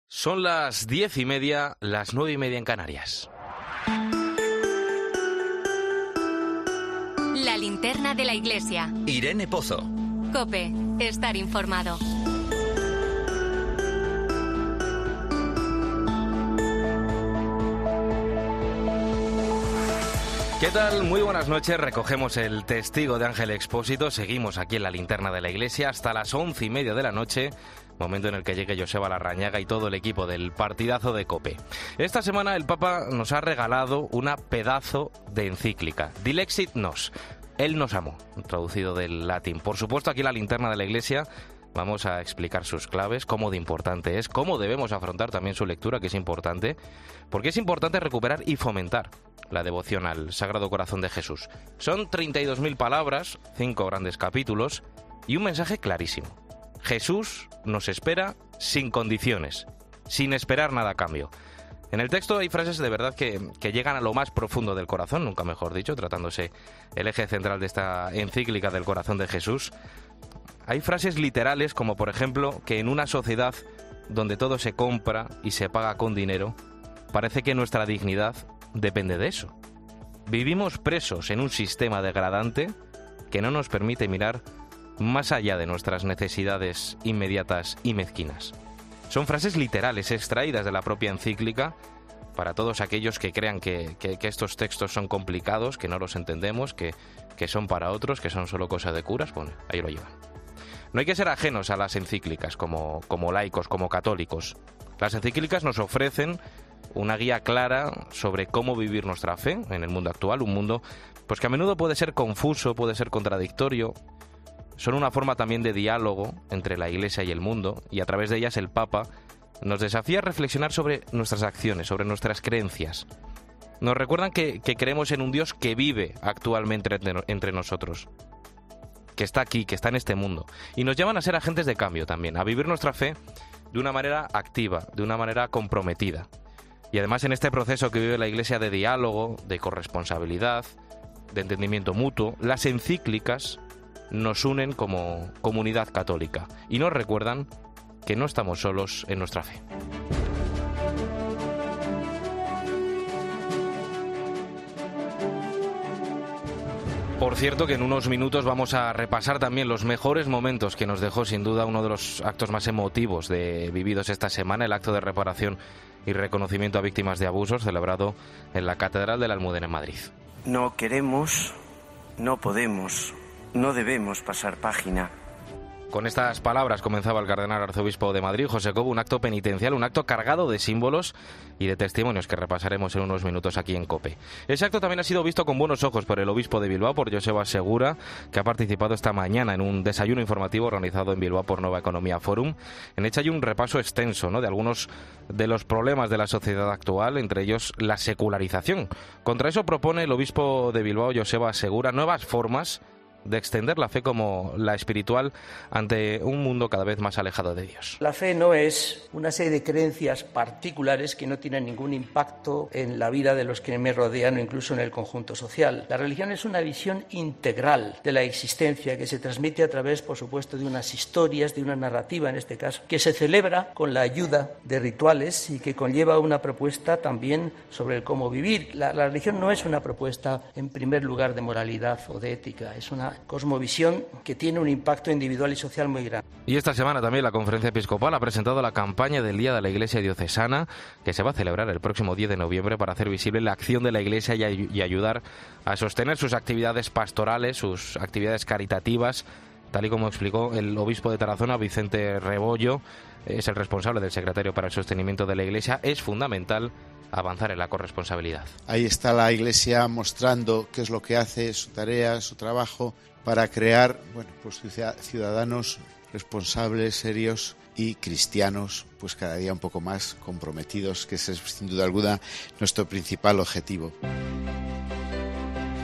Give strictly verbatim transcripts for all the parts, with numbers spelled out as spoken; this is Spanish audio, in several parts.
Son las diez y media, las nueve y media en Canarias. La linterna de la iglesia. Irene Pozo. COPE. Estar informado. ¿Qué tal? Muy buenas noches. Recogemos el testigo de Ángel Expósito. Seguimos aquí en la linterna de la iglesia hasta las once y media de la noche. Momento en el que llegue Joseba Larrañaga y todo el equipo del partidazo de COPE. Esta semana el Papa nos ha regalado una pedazo de encíclica, Dilexit Nos, Él nos amó, traducido del latín. Por supuesto, aquí en la linterna de la iglesia vamos a explicar sus claves, cómo de importante es, cómo debemos afrontar también su lectura, que es importante, porque es importante recuperar y fomentar la devoción al Sagrado Corazón de Jesús. Son treinta y dos mil palabras, cinco grandes capítulos y un mensaje clarísimo. Jesús nos espera sin condiciones, sin esperar nada a cambio. En el texto hay frases de verdad que, que llegan a lo más profundo del corazón, nunca mejor dicho, tratándose el eje central de esta encíclica del corazón de Jesús. Hay frases literales como, por ejemplo, que en una sociedad donde todo se compra y se paga con dinero, parece que nuestra dignidad depende de eso. Vivimos presos en un sistema degradante que no nos permite mirar más allá de nuestras necesidades inmediatas y mezquinas. Son frases literales extraídas de la propia encíclica para todos aquellos que crean que, que, que estos textos son complicados, que no los entendemos, que, que son para otros, que son solo cosa de curas. Bueno, ahí lo llevan. No hay que ser ajenos a las encíclicas como, como laicos, como católicos. Las encíclicas nos ofrecen una guía clara sobre cómo vivir nuestra fe en el mundo actual, un mundo pues que a menudo puede ser confuso, puede ser contradictorio. Son una forma también de diálogo entre la Iglesia y el mundo, y a través de ellas el Papa nos desafía a reflexionar sobre nuestras acciones, sobre nuestras creencias. Nos recuerdan que, que creemos en un Dios que vive actualmente entre, entre nosotros, que está aquí, que está en este mundo, y nos llaman a ser agentes de cambio también, a vivir nuestra fe de una manera activa, de una manera comprometida. Y además en este proceso que vive la Iglesia de diálogo, de corresponsabilidad, de entendimiento mutuo, las encíclicas nos unen como comunidad católica y nos recuerdan que no estamos solos en nuestra fe. Por cierto que en unos minutos vamos a repasar también los mejores momentos que nos dejó sin duda uno de los actos más emotivos de vividos esta semana, el acto de reparación y reconocimiento a víctimas de abusos celebrado en la Catedral de la Almudena en Madrid. No queremos, no podemos, no debemos pasar página. Con estas palabras comenzaba el cardenal arzobispo de Madrid, José Cobo, un acto penitencial, un acto cargado de símbolos y de testimonios que repasaremos en unos minutos aquí en COPE. Ese acto también ha sido visto con buenos ojos por el obispo de Bilbao, por Joseba Segura, que ha participado esta mañana en un desayuno informativo organizado en Bilbao por Nueva Economía Forum. En hecho hay un repaso extenso, ¿no?, de algunos de los problemas de la sociedad actual, entre ellos la secularización. Contra eso propone el obispo de Bilbao, Joseba Segura, nuevas formas de extender la fe como la espiritual ante un mundo cada vez más alejado de Dios. La fe no es una serie de creencias particulares que no tienen ningún impacto en la vida de los que me rodean o incluso en el conjunto social. La religión es una visión integral de la existencia que se transmite a través, por supuesto, de unas historias, de una narrativa en este caso, que se celebra con la ayuda de rituales y que conlleva una propuesta también sobre el cómo vivir. La, la religión no es una propuesta, en primer lugar, de moralidad o de ética, es una cosmovisión que tiene un impacto individual y social muy grande. Y esta semana también la Conferencia Episcopal ha presentado la campaña del Día de la Iglesia Diocesana, que se va a celebrar el próximo diez de noviembre para hacer visible la acción de la Iglesia y, ay- y ayudar a sostener sus actividades pastorales, sus actividades caritativas, tal y como explicó el obispo de Tarazona, Vicente Rebollo, es el responsable del Secretario para el Sostenimiento de la Iglesia. Es fundamental avanzar en la corresponsabilidad. Ahí está la Iglesia mostrando qué es lo que hace, su tarea, su trabajo, para crear, bueno, pues ciudadanos responsables, serios y cristianos, pues cada día un poco más comprometidos, que ese es sin duda alguna nuestro principal objetivo.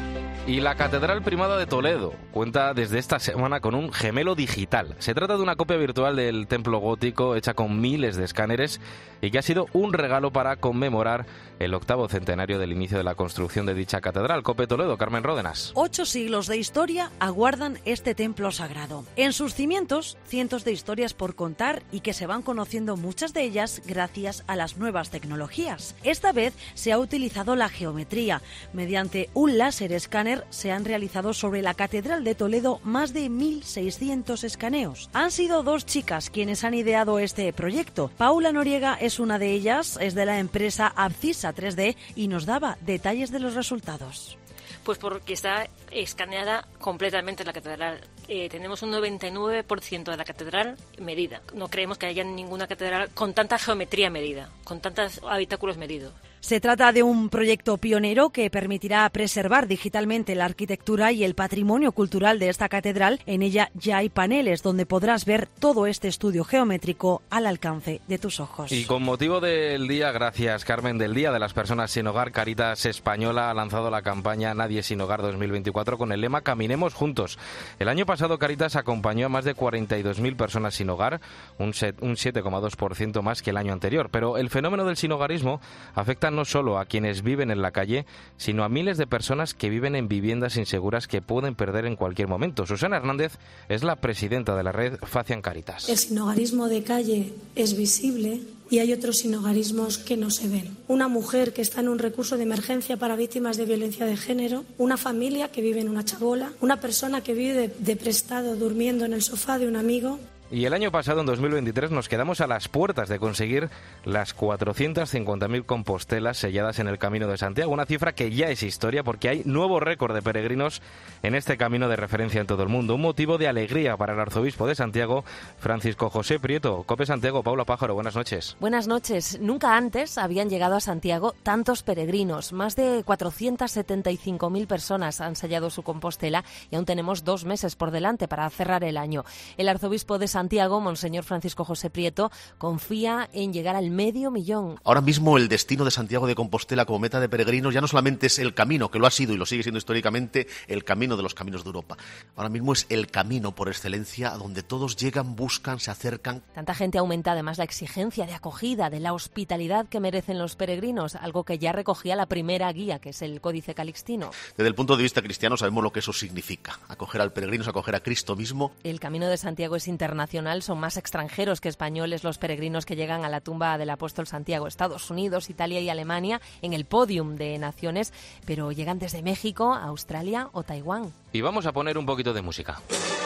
Y la Catedral Primada de Toledo cuenta desde esta semana con un gemelo digital. Se trata de una copia virtual del templo gótico hecha con miles de escáneres y que ha sido un regalo para conmemorar el octavo centenario del inicio de la construcción de dicha catedral. COPE Toledo, Carmen Ródenas. Ocho siglos de historia aguardan este templo sagrado. En sus cimientos, cientos de historias por contar y que se van conociendo muchas de ellas gracias a las nuevas tecnologías. Esta vez se ha utilizado la geometría. Mediante un láser escáner se han realizado sobre la Catedral de Toledo más de mil seiscientos escaneos. Han sido dos chicas quienes han ideado este proyecto. Paula Noriega es una de ellas, es de la empresa Abcisa tres D y nos daba detalles de los resultados. Pues porque está escaneada completamente la catedral. Eh, tenemos un noventa y nueve por ciento de la catedral medida. No creemos que haya ninguna catedral con tanta geometría medida, con tantos habitáculos medidos. Se trata de un proyecto pionero que permitirá preservar digitalmente la arquitectura y el patrimonio cultural de esta catedral. En ella ya hay paneles donde podrás ver todo este estudio geométrico al alcance de tus ojos. Y con motivo del día, gracias Carmen, del Día de las Personas Sin Hogar, Cáritas Española ha lanzado la campaña Nadie Sin Hogar dos mil veinticuatro con el lema Caminemos Juntos. El año pasado Cáritas acompañó a más de cuarenta y dos mil personas sin hogar, un siete coma dos por ciento más que el año anterior. Pero el fenómeno del sinhogarismo afecta no solo a quienes viven en la calle, sino a miles de personas que viven en viviendas inseguras que pueden perder en cualquier momento. Susana Hernández es la presidenta de la red Facian Cáritas. El sinhogarismo de calle es visible y hay otros sinhogarismos que no se ven. Una mujer que está en un recurso de emergencia para víctimas de violencia de género, una familia que vive en una chabola, una persona que vive de, de prestado durmiendo en el sofá de un amigo. Y el año pasado, en dos mil veintitrés, nos quedamos a las puertas de conseguir las cuatrocientas cincuenta mil compostelas selladas en el Camino de Santiago, una cifra que ya es historia porque hay nuevo récord de peregrinos en este camino de referencia en todo el mundo. Un motivo de alegría para el arzobispo de Santiago, Francisco José Prieto. COPE Santiago, Paula Pájaro, buenas noches. Buenas noches. Nunca antes habían llegado a Santiago tantos peregrinos. Más de cuatrocientas setenta y cinco mil personas han sellado su compostela y aún tenemos dos meses por delante para cerrar el año. El arzobispo de Santiago, Monseñor Francisco José Prieto, confía en llegar al medio millón. Ahora mismo el destino de Santiago de Compostela como meta de peregrinos ya no solamente es el camino, que lo ha sido y lo sigue siendo históricamente, el camino de los caminos de Europa. Ahora mismo es el camino por excelencia a donde todos llegan, buscan, se acercan. Tanta gente aumenta además la exigencia de acogida, de la hospitalidad que merecen los peregrinos, algo que ya recogía la primera guía, que es el Códice Calixtino. Desde el punto de vista cristiano sabemos lo que eso significa. Acoger al peregrino es acoger a Cristo mismo. El Camino de Santiago es internacional. Son más extranjeros que españoles los peregrinos que llegan a la tumba del apóstol Santiago. Estados Unidos, Italia y Alemania en el podium de naciones, pero llegan desde México, Australia o Taiwán. Y vamos a poner un poquito de música.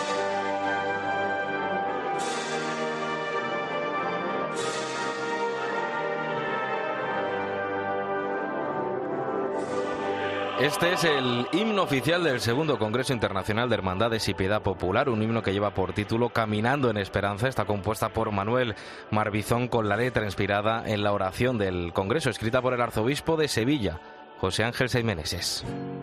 Este es el himno oficial del segundo Congreso Internacional de Hermandades y Piedad Popular, un himno que lleva por título Caminando en Esperanza. Está compuesta por Manuel Marbizón con la letra inspirada en la oración del Congreso, escrita por el arzobispo de Sevilla, José Ángel Seimeneses.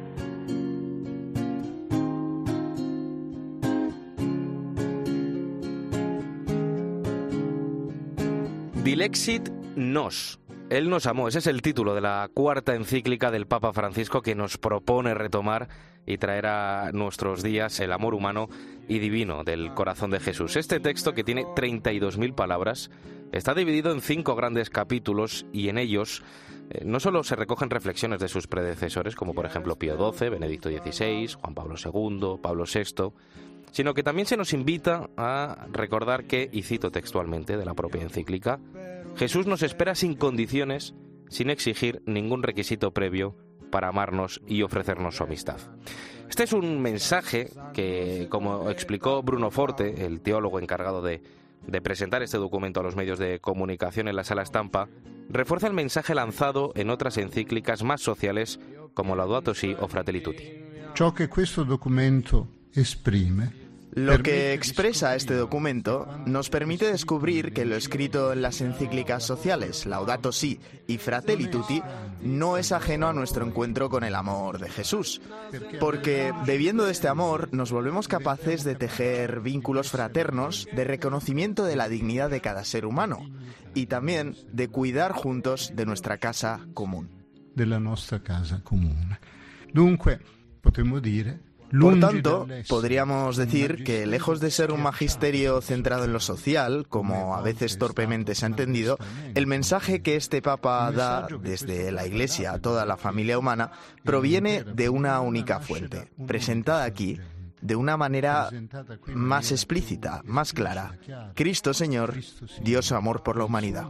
Dilexit nos. Él nos amó, ese es el título de la cuarta encíclica del Papa Francisco que nos propone retomar y traer a nuestros días el amor humano y divino del corazón de Jesús. Este texto, que tiene treinta y dos mil palabras, está dividido en cinco grandes capítulos y en ellos eh, no solo se recogen reflexiones de sus predecesores, como por ejemplo Pío doce, Benedicto dieciséis, Juan Pablo segundo, Pablo sexto, sino que también se nos invita a recordar que, y cito textualmente de la propia encíclica, Jesús nos espera sin condiciones, sin exigir ningún requisito previo para amarnos y ofrecernos su amistad. Este es un mensaje que, como explicó Bruno Forte, el teólogo encargado de, de presentar este documento a los medios de comunicación en la Sala Stampa, refuerza el mensaje lanzado en otras encíclicas más sociales como Laudato Si o Fratelli Tutti. Ciò che questo documento esprime. Lo que expresa este documento nos permite descubrir que lo escrito en las encíclicas sociales Laudato Si y Fratelli Tutti no es ajeno a nuestro encuentro con el amor de Jesús, porque bebiendo de este amor nos volvemos capaces de tejer vínculos fraternos de reconocimiento de la dignidad de cada ser humano y también de cuidar juntos de nuestra casa común. De la nuestra casa común. Dunque, Por tanto, podríamos decir que, lejos de ser un magisterio centrado en lo social, como a veces torpemente se ha entendido, el mensaje que este Papa da desde la Iglesia a toda la familia humana proviene de una única fuente, presentada aquí de una manera más explícita, más clara. Cristo Señor dio su amor por la humanidad.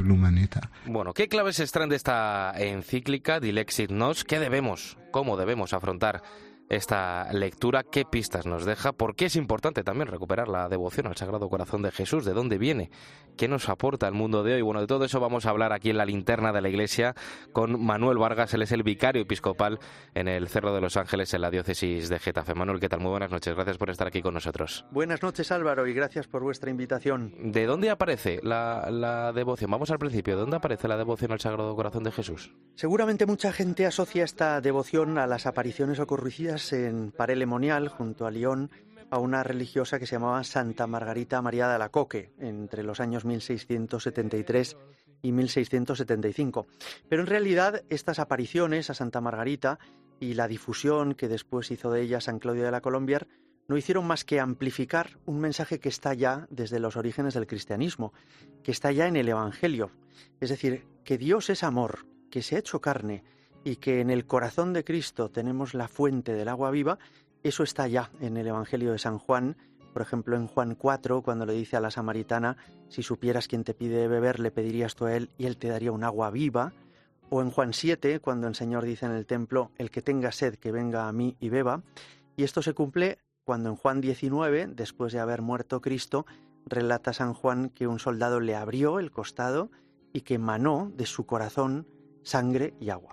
Bueno, ¿qué claves extraen de esta encíclica Dilexit Nos? ¿Qué debemos, cómo debemos afrontar esta lectura? ¿Qué pistas nos deja? ¿Por qué es importante también recuperar la devoción al Sagrado Corazón de Jesús? ¿De dónde viene? ¿Qué nos aporta el mundo de hoy? Bueno, de todo eso vamos a hablar aquí en la linterna de la Iglesia con Manuel Vargas. Él es el vicario episcopal en el Cerro de los Ángeles, en la diócesis de Getafe. Manuel, ¿qué tal? Muy buenas noches. Gracias por estar aquí con nosotros. Buenas noches, Álvaro, y gracias por vuestra invitación. ¿De dónde aparece la, la devoción? Vamos al principio. ¿De dónde aparece la devoción al Sagrado Corazón de Jesús? Seguramente mucha gente asocia esta devoción a las apariciones ocurridas en Paray-le-Monial, junto a Lyon, a una religiosa que se llamaba Santa Margarita María de Alacoque, entre los años mil seiscientos setenta y tres y mil seiscientos setenta y cinco. Pero en realidad estas apariciones a Santa Margarita y la difusión que después hizo de ella San Claudio de la Colombière no hicieron más que amplificar un mensaje que está ya desde los orígenes del cristianismo, que está ya en el Evangelio. Es decir, que Dios es amor, que se ha hecho carne, y que en el corazón de Cristo tenemos la fuente del agua viva. Eso está ya en el Evangelio de San Juan, por ejemplo en Juan cuatro, cuando le dice a la samaritana: si supieras quién te pide beber, le pedirías tú a él y él te daría un agua viva. O en Juan siete, cuando el Señor dice en el templo: el que tenga sed, que venga a mí y beba. Y esto se cumple cuando en Juan diecinueve, después de haber muerto Cristo, relata San Juan que un soldado le abrió el costado y que emanó de su corazón sangre y agua.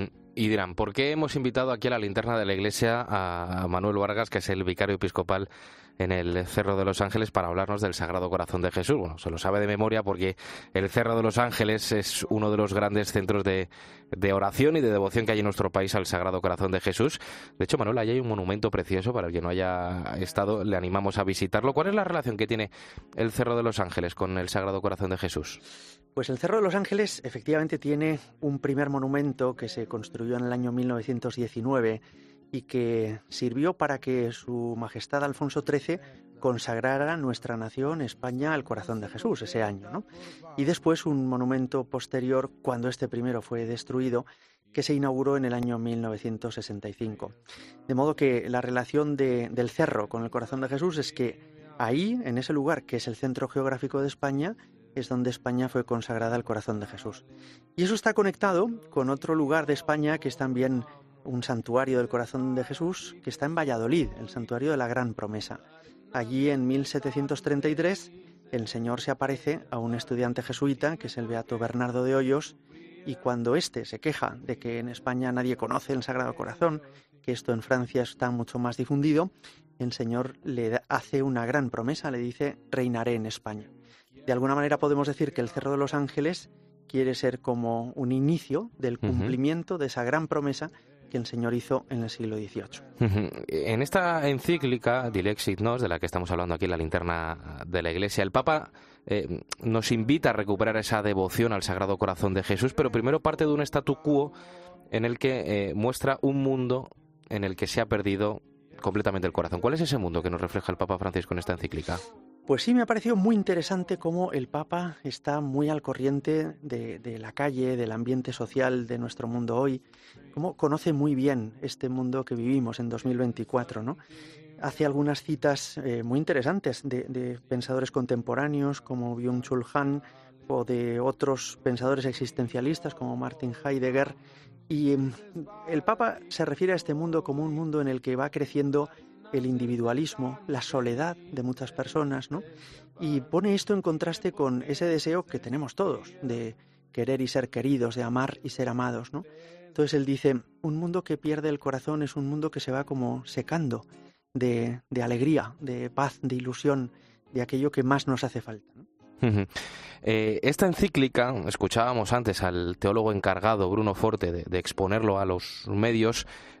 Y dirán, ¿por qué hemos invitado aquí a la linterna de la Iglesia a Manuel Vargas, que es el vicario episcopal en el Cerro de los Ángeles, para hablarnos del Sagrado Corazón de Jesús? Bueno, se lo sabe de memoria porque el Cerro de los Ángeles es uno de los grandes centros de, de oración y de devoción que hay en nuestro país al Sagrado Corazón de Jesús. De hecho, Manuel, ahí hay un monumento precioso. Para el que no haya estado, le animamos a visitarlo. ¿Cuál es la relación que tiene el Cerro de los Ángeles con el Sagrado Corazón de Jesús? Pues el Cerro de los Ángeles efectivamente tiene un primer monumento que se construyó en el año mil novecientos diecinueve y que sirvió para que Su Majestad Alfonso trece consagrara nuestra nación, España, al corazón de Jesús ese año, ¿no? Y después un monumento posterior, cuando este primero fue destruido, que se inauguró en el año mil novecientos sesenta y cinco. De modo que la relación de, del cerro con el corazón de Jesús es que ahí, en ese lugar que es el centro geográfico de España, es donde España fue consagrada al corazón de Jesús. Y eso está conectado con otro lugar de España que es también un santuario del corazón de Jesús, que está en Valladolid, el santuario de la Gran Promesa. Allí en mil setecientos treinta y tres el Señor se aparece a un estudiante jesuita, que es el beato Bernardo de Hoyos, y cuando éste se queja de que en España nadie conoce el Sagrado Corazón, que esto en Francia está mucho más difundido, el Señor le hace una gran promesa, le dice: reinaré en España. De alguna manera podemos decir que el Cerro de los Ángeles quiere ser como un inicio del cumplimiento uh-huh. de esa gran promesa que el Señor hizo en el siglo dieciocho. Uh-huh. En esta encíclica Dilexit Nos, de la que estamos hablando aquí en la linterna de la Iglesia, el Papa eh, nos invita a recuperar esa devoción al Sagrado Corazón de Jesús, pero primero parte de un statu quo en el que eh, muestra un mundo en el que se ha perdido completamente el corazón. ¿Cuál es ese mundo que nos refleja el Papa Francisco en esta encíclica? Pues sí, me ha parecido muy interesante cómo el Papa está muy al corriente de, de la calle, del ambiente social de nuestro mundo hoy, cómo conoce muy bien este mundo que vivimos en dos mil veinticuatro, ¿no? Hace algunas citas eh, muy interesantes de, de pensadores contemporáneos como Byung-Chul Han o de otros pensadores existencialistas como Martin Heidegger, y eh, el Papa se refiere a este mundo como un mundo en el que va creciendo el individualismo, la soledad de muchas personas, ¿no? Y pone esto en contraste con ese deseo que tenemos todos, de querer y ser queridos, de amar y ser amados, ¿no? Entonces él dice, un mundo que pierde el corazón es un mundo que se va como secando de, de alegría, de paz, de ilusión, de aquello que más nos hace falta, ¿no? Uh-huh. Eh, esta encíclica, escuchábamos antes al teólogo encargado Bruno Forte de, de exponerlo a los medios,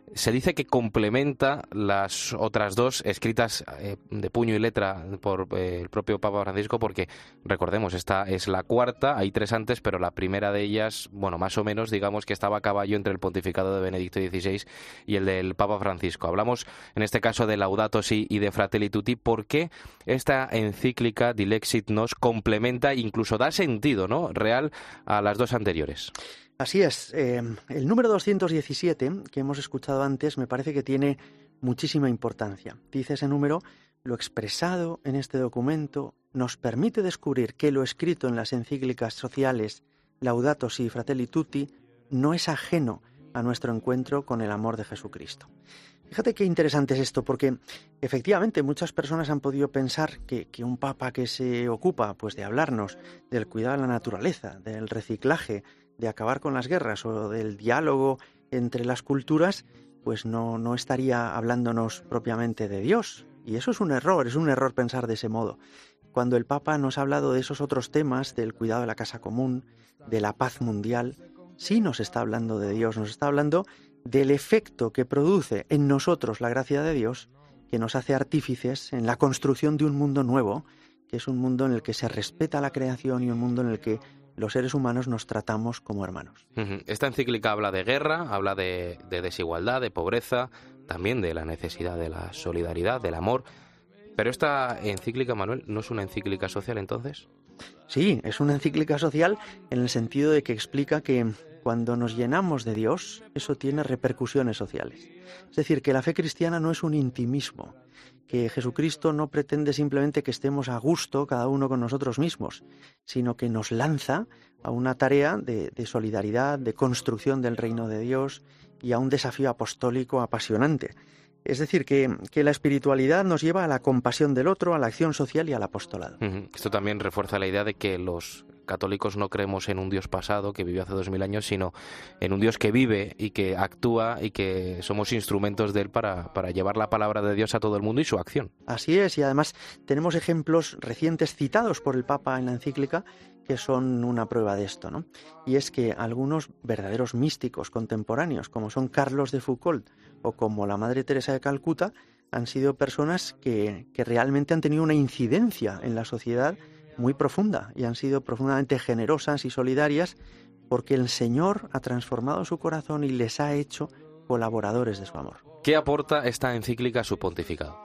Se dice que complementa las otras dos escritas eh, de puño y letra por eh, el propio Papa Francisco, porque recordemos, esta es la cuarta, hay tres antes, pero la primera de ellas, bueno, más o menos, digamos que estaba a caballo entre el pontificado de Benedicto dieciséis y el del Papa Francisco. Hablamos en este caso de Laudato Si y de Fratelli Tutti. ¿Por qué esta encíclica Dilexit Nos complementa, incluso da sentido, ¿no?, real a las dos anteriores? Así es. Eh, el número doscientos diecisiete, que hemos escuchado antes, me parece que tiene muchísima importancia. Dice ese número: lo expresado en este documento nos permite descubrir que lo escrito en las encíclicas sociales Laudato Si y Fratelli Tutti no es ajeno a nuestro encuentro con el amor de Jesucristo. Fíjate qué interesante es esto, porque efectivamente muchas personas han podido pensar que, que un papa que se ocupa pues de hablarnos del cuidado de la naturaleza, del reciclaje, de acabar con las guerras o del diálogo entre las culturas, pues no, no estaría hablándonos propiamente de Dios. Y eso es un error, es un error pensar de ese modo. Cuando el Papa nos ha hablado de esos otros temas, del cuidado de la casa común, de la paz mundial, sí nos está hablando de Dios, nos está hablando del efecto que produce en nosotros la gracia de Dios, que nos hace artífices en la construcción de un mundo nuevo, que es un mundo en el que se respeta la creación y un mundo en el que los seres humanos nos tratamos como hermanos. Esta encíclica habla de guerra, habla de, de desigualdad, de pobreza, también de la necesidad de la solidaridad, del amor. Pero esta encíclica, Manuel, ¿no es una encíclica social entonces? Sí, es una encíclica social en el sentido de que explica que cuando nos llenamos de Dios, eso tiene repercusiones sociales. Es decir, que la fe cristiana no es un intimismo, que Jesucristo no pretende simplemente que estemos a gusto cada uno con nosotros mismos, sino que nos lanza a una tarea de, de solidaridad, de construcción del reino de Dios y a un desafío apostólico apasionante. Es decir, que, que la espiritualidad nos lleva a la compasión del otro, a la acción social y al apostolado. Uh-huh. Esto también refuerza la idea de que los católicos no creemos en un Dios pasado que vivió hace dos mil años, sino en un Dios que vive y que actúa y que somos instrumentos de él para, para llevar la palabra de Dios a todo el mundo y su acción. Así es, y además tenemos ejemplos recientes citados por el Papa en la encíclica que son una prueba de esto, ¿no? Y es que algunos verdaderos místicos contemporáneos, como son Carlos de Foucauld o como la Madre Teresa de Calcuta, han sido personas que, que realmente han tenido una incidencia en la sociedad muy profunda y han sido profundamente generosas y solidarias porque el Señor ha transformado su corazón y les ha hecho colaboradores de su amor. ¿Qué aporta esta encíclica a su pontificado?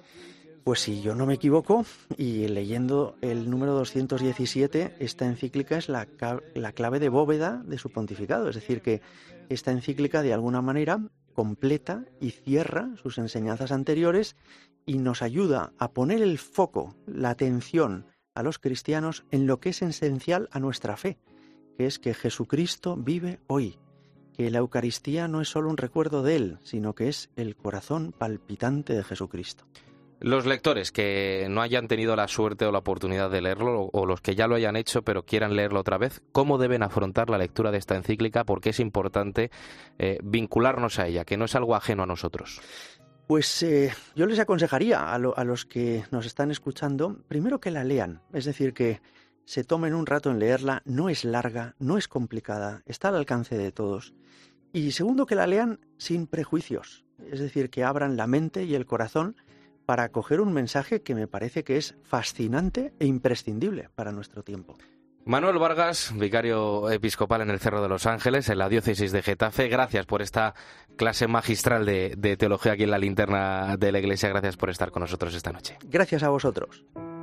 Pues si yo no me equivoco, y leyendo el número doscientos diecisiete, esta encíclica es la, la clave de bóveda de su pontificado. Es decir, que esta encíclica de alguna manera completa y cierra sus enseñanzas anteriores y nos ayuda a poner el foco, la atención a los cristianos en lo que es esencial a nuestra fe, que es que Jesucristo vive hoy, que la Eucaristía no es solo un recuerdo de Él, sino que es el corazón palpitante de Jesucristo. Los lectores que no hayan tenido la suerte o la oportunidad de leerlo, o los que ya lo hayan hecho pero quieran leerlo otra vez, ¿cómo deben afrontar la lectura de esta encíclica? Porque es importante eh, vincularnos a ella, que no es algo ajeno a nosotros. Pues eh, yo les aconsejaría a, lo, a los que nos están escuchando, primero que la lean, es decir, que se tomen un rato en leerla, no es larga, no es complicada, está al alcance de todos. Y segundo, que la lean sin prejuicios, es decir, que abran la mente y el corazón para acoger un mensaje que me parece que es fascinante e imprescindible para nuestro tiempo. Manuel Vargas, vicario episcopal en el Cerro de los Ángeles, en la diócesis de Getafe, gracias por esta clase magistral de, de teología aquí en la linterna de la Iglesia. Gracias por estar con nosotros esta noche. Gracias a vosotros.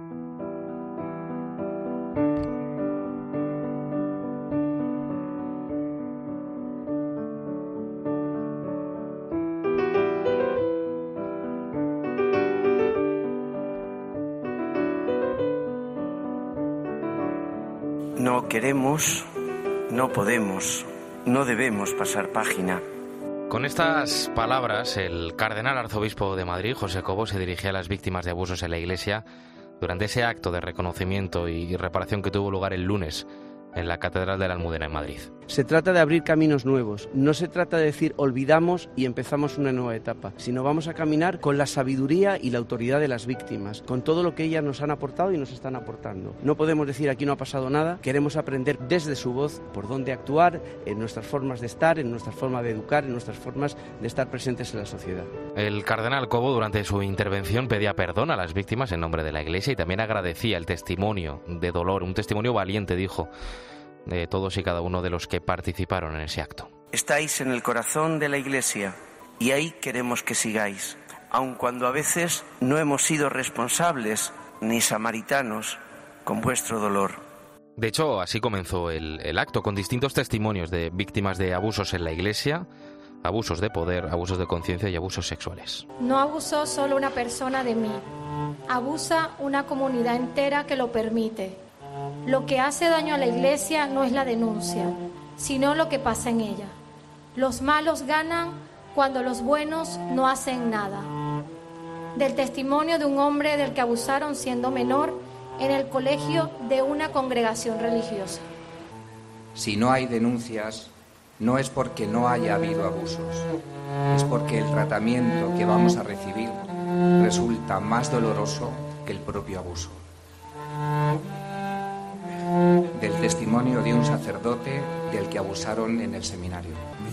No queremos, no podemos, no debemos pasar página. Con estas palabras, el cardenal arzobispo de Madrid, José Cobo, se dirigía a las víctimas de abusos en la Iglesia durante ese acto de reconocimiento y reparación que tuvo lugar el lunes en la Catedral de la Almudena en Madrid. Se trata de abrir caminos nuevos, no se trata de decir olvidamos y empezamos una nueva etapa, sino vamos a caminar con la sabiduría y la autoridad de las víctimas, con todo lo que ellas nos han aportado y nos están aportando. No podemos decir aquí no ha pasado nada, queremos aprender desde su voz por dónde actuar, en nuestras formas de estar, en nuestra forma de educar, en nuestras formas de estar presentes en la sociedad. El cardenal Cobo durante su intervención pedía perdón a las víctimas en nombre de la Iglesia y también agradecía el testimonio de dolor, un testimonio valiente, dijo, de todos y cada uno de los que participaron en ese acto. Estáis en el corazón de la Iglesia y ahí queremos que sigáis, aun cuando a veces no hemos sido responsables ni samaritanos con vuestro dolor. De hecho, así comenzó el, el acto, con distintos testimonios de víctimas de abusos en la Iglesia, abusos de poder, abusos de conciencia y abusos sexuales. No abusó solo una persona de mí, abusa una comunidad entera que lo permite. Lo que hace daño a la Iglesia no es la denuncia, sino lo que pasa en ella. Los malos ganan cuando los buenos no hacen nada. Del testimonio de un hombre del que abusaron siendo menor en el colegio de una congregación religiosa. Si no hay denuncias, no es porque no haya habido abusos, es porque el tratamiento que vamos a recibir resulta más doloroso que el propio abuso. Del testimonio de un sacerdote del que abusaron en el seminario.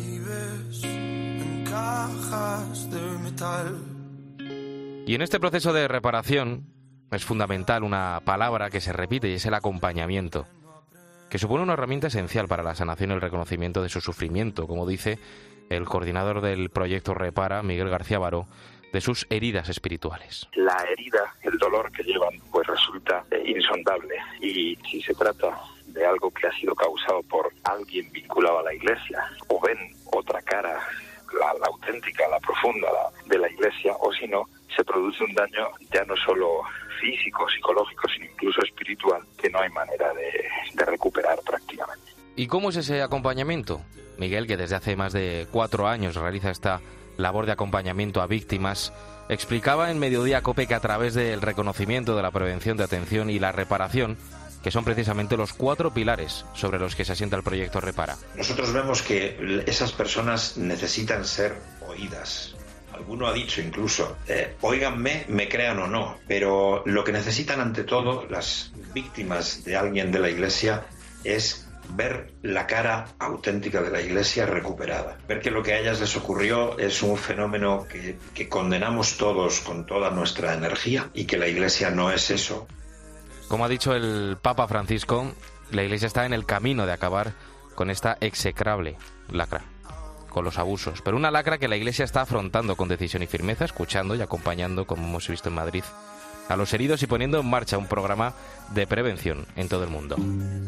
Y en este proceso de reparación es fundamental una palabra que se repite y es el acompañamiento, que supone una herramienta esencial para la sanación y el reconocimiento de su sufrimiento, como dice el coordinador del proyecto Repara, Miguel García Baró, de sus heridas espirituales. La herida, el dolor que llevan, pues resulta eh, insondable. Y si se trata de algo que ha sido causado por alguien vinculado a la Iglesia, o ven otra cara, la, la auténtica, la profunda la, de la Iglesia, o si no, se produce un daño ya no solo físico, psicológico, sino incluso espiritual, que no hay manera de, de recuperar prácticamente. ¿Y cómo es ese acompañamiento? Miguel, que desde hace más de cuatro años realiza esta labor de acompañamiento a víctimas, explicaba en Mediodía COPE que a través del reconocimiento, de la prevención, de atención y la reparación, que son precisamente los cuatro pilares sobre los que se asienta el proyecto Repara. Nosotros vemos que esas personas necesitan ser oídas. Alguno ha dicho incluso, eh, óiganme, me crean o no, pero lo que necesitan ante todo las víctimas de alguien de la Iglesia es ver la cara auténtica de la Iglesia recuperada. Ver que lo que a ellas les ocurrió es un fenómeno que, que condenamos todos con toda nuestra energía y que la Iglesia no es eso. Como ha dicho el Papa Francisco, la Iglesia está en el camino de acabar con esta execrable lacra, con los abusos. Pero una lacra que la Iglesia está afrontando con decisión y firmeza, escuchando y acompañando, como hemos visto en Madrid, a los heridos y poniendo en marcha un programa de prevención en todo el mundo.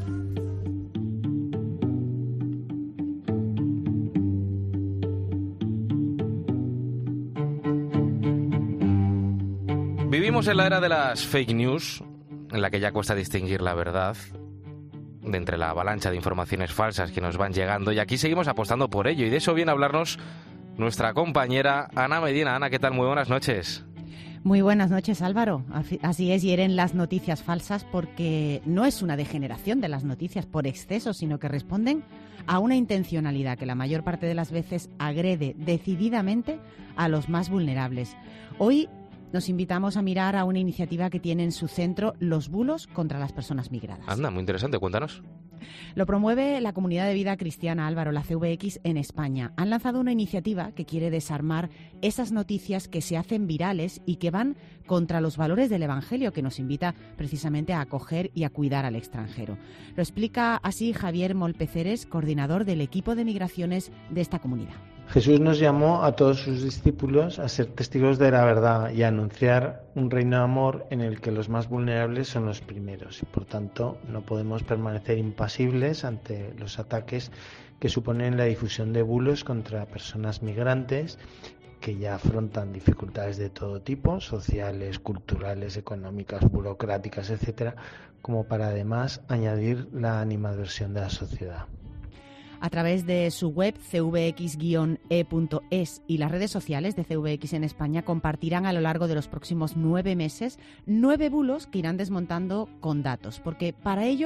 Vivimos en la era de las fake news, en la que ya cuesta distinguir la verdad de entre la avalancha de informaciones falsas que nos van llegando, y aquí seguimos apostando por ello, y de eso viene a hablarnos nuestra compañera Ana Medina. Ana, ¿qué tal? Muy buenas noches. Muy buenas noches, Álvaro. Así es, hieren las noticias falsas porque no es una degeneración de las noticias por exceso, sino que responden a una intencionalidad que la mayor parte de las veces agrede decididamente a los más vulnerables. Hoy nos invitamos a mirar a una iniciativa que tiene en su centro los bulos contra las personas migradas. Anda, muy interesante, cuéntanos. Lo promueve la Comunidad de Vida Cristiana, Álvaro, la C V X, en España. Han lanzado una iniciativa que quiere desarmar esas noticias que se hacen virales y que van contra los valores del Evangelio, que nos invita precisamente a acoger y a cuidar al extranjero. Lo explica así Javier Molpeceres, coordinador del equipo de migraciones de esta comunidad. Jesús nos llamó a todos sus discípulos a ser testigos de la verdad y a anunciar un reino de amor en el que los más vulnerables son los primeros. Y por tanto, no podemos permanecer impasibles ante los ataques que suponen la difusión de bulos contra personas migrantes que ya afrontan dificultades de todo tipo, sociales, culturales, económicas, burocráticas, etcétera, como para además añadir la animadversión de la sociedad. A través de su web c v x guion e punto es y las redes sociales de C V X en España compartirán a lo largo de los próximos nueve meses nueve bulos que irán desmontando con datos, porque para ellos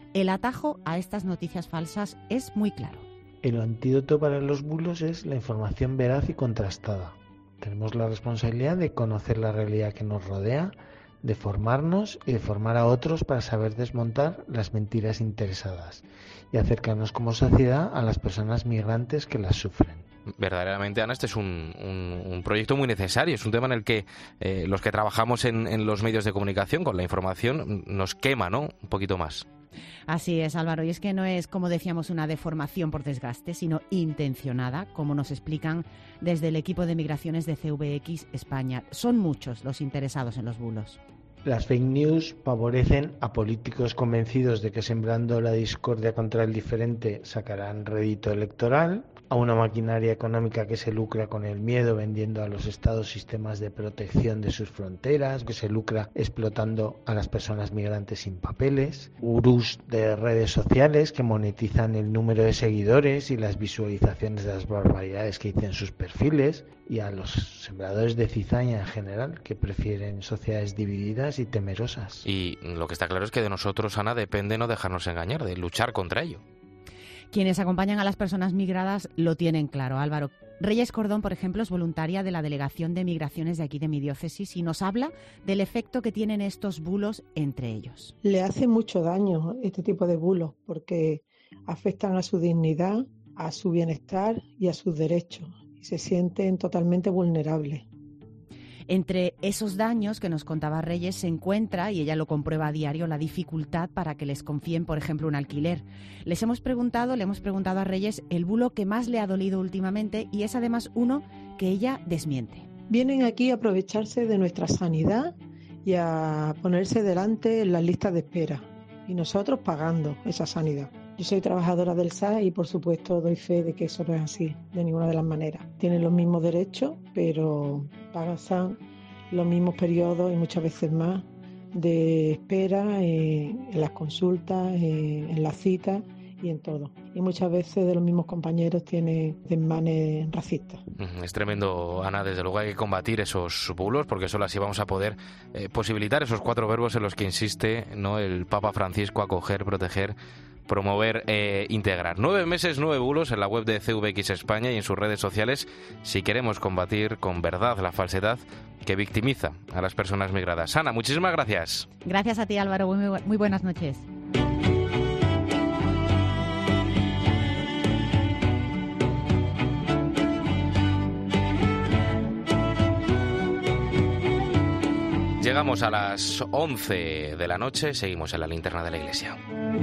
El atajo a estas noticias falsas es muy claro. El antídoto para los bulos es la información veraz y contrastada. Tenemos la responsabilidad de conocer la realidad que nos rodea, de formarnos y de formar a otros para saber desmontar las mentiras interesadas y acercarnos como sociedad a las personas migrantes que las sufren. Verdaderamente, Ana, este es un, un, un proyecto muy necesario. Es un tema en el que eh, los que trabajamos en, en los medios de comunicación con la información nos quema, ¿no? Un poquito más. Así es, Álvaro, y es que no es, como decíamos, una deformación por desgaste, sino intencionada, como nos explican desde el equipo de migraciones de C V X España. Son muchos los interesados en los bulos. Las fake news favorecen a políticos convencidos de que sembrando la discordia contra el diferente sacarán rédito electoral, a una maquinaria económica que se lucra con el miedo vendiendo a los estados sistemas de protección de sus fronteras, que se lucra explotando a las personas migrantes sin papeles, gurús de redes sociales que monetizan el número de seguidores y las visualizaciones de las barbaridades que dicen sus perfiles, y a los sembradores de cizaña en general, que prefieren sociedades divididas y temerosas. Y lo que está claro es que de nosotros, Ana, depende no dejarnos engañar, de luchar contra ello. Quienes acompañan a las personas migradas lo tienen claro, Álvaro. Reyes Cordón, por ejemplo, es voluntaria de la Delegación de Migraciones de aquí de mi diócesis y nos habla del efecto que tienen estos bulos entre ellos. Le hace mucho daño este tipo de bulos porque afectan a su dignidad, a su bienestar y a sus derechos y se sienten totalmente vulnerables. Entre esos daños que nos contaba Reyes se encuentra, y ella lo comprueba a diario, la dificultad para que les confíen, por ejemplo, un alquiler. Les hemos preguntado, le hemos preguntado a Reyes el bulo que más le ha dolido últimamente y es además uno que ella desmiente. Vienen aquí a aprovecharse de nuestra sanidad y a ponerse delante en las listas de espera y nosotros pagando esa sanidad. Yo soy trabajadora del S A y por supuesto doy fe de que eso no es así, de ninguna de las maneras. Tienen los mismos derechos, pero pasan los mismos periodos y muchas veces más de espera en, en las consultas, en, en las citas y en todo. Y muchas veces de los mismos compañeros tienen desmanes racistas. Es tremendo, Ana. Desde luego hay que combatir esos bulos porque solo así vamos a poder eh, posibilitar esos cuatro verbos en los que insiste, ¿no?, el Papa Francisco: acoger, proteger, promover e integrar. Nueve meses, nueve bulos en la web de C V X España y en sus redes sociales si queremos combatir con verdad la falsedad que victimiza a las personas migradas. Ana, muchísimas gracias. Gracias a ti, Álvaro. Muy, muy buenas noches. Llegamos a las once de la noche, seguimos en la linterna de la iglesia.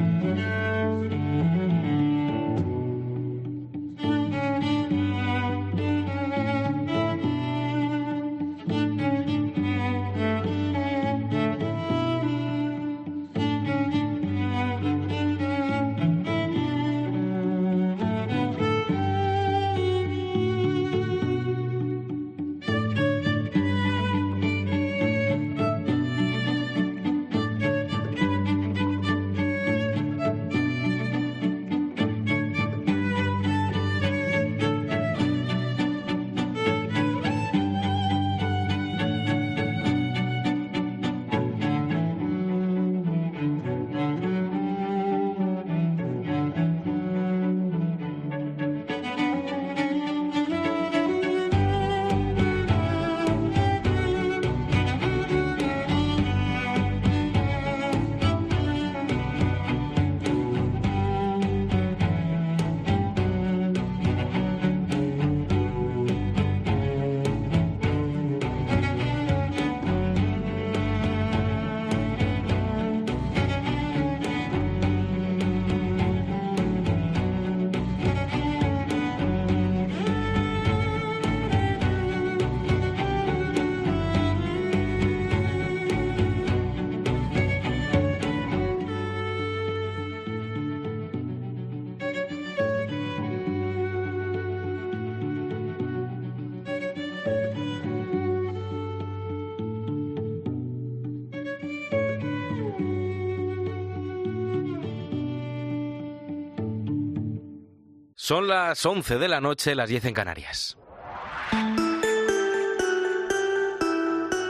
Son las once de la noche, las diez en Canarias.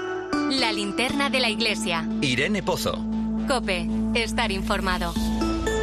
La linterna de la iglesia. Irene Pozo. COPE. Estar informado.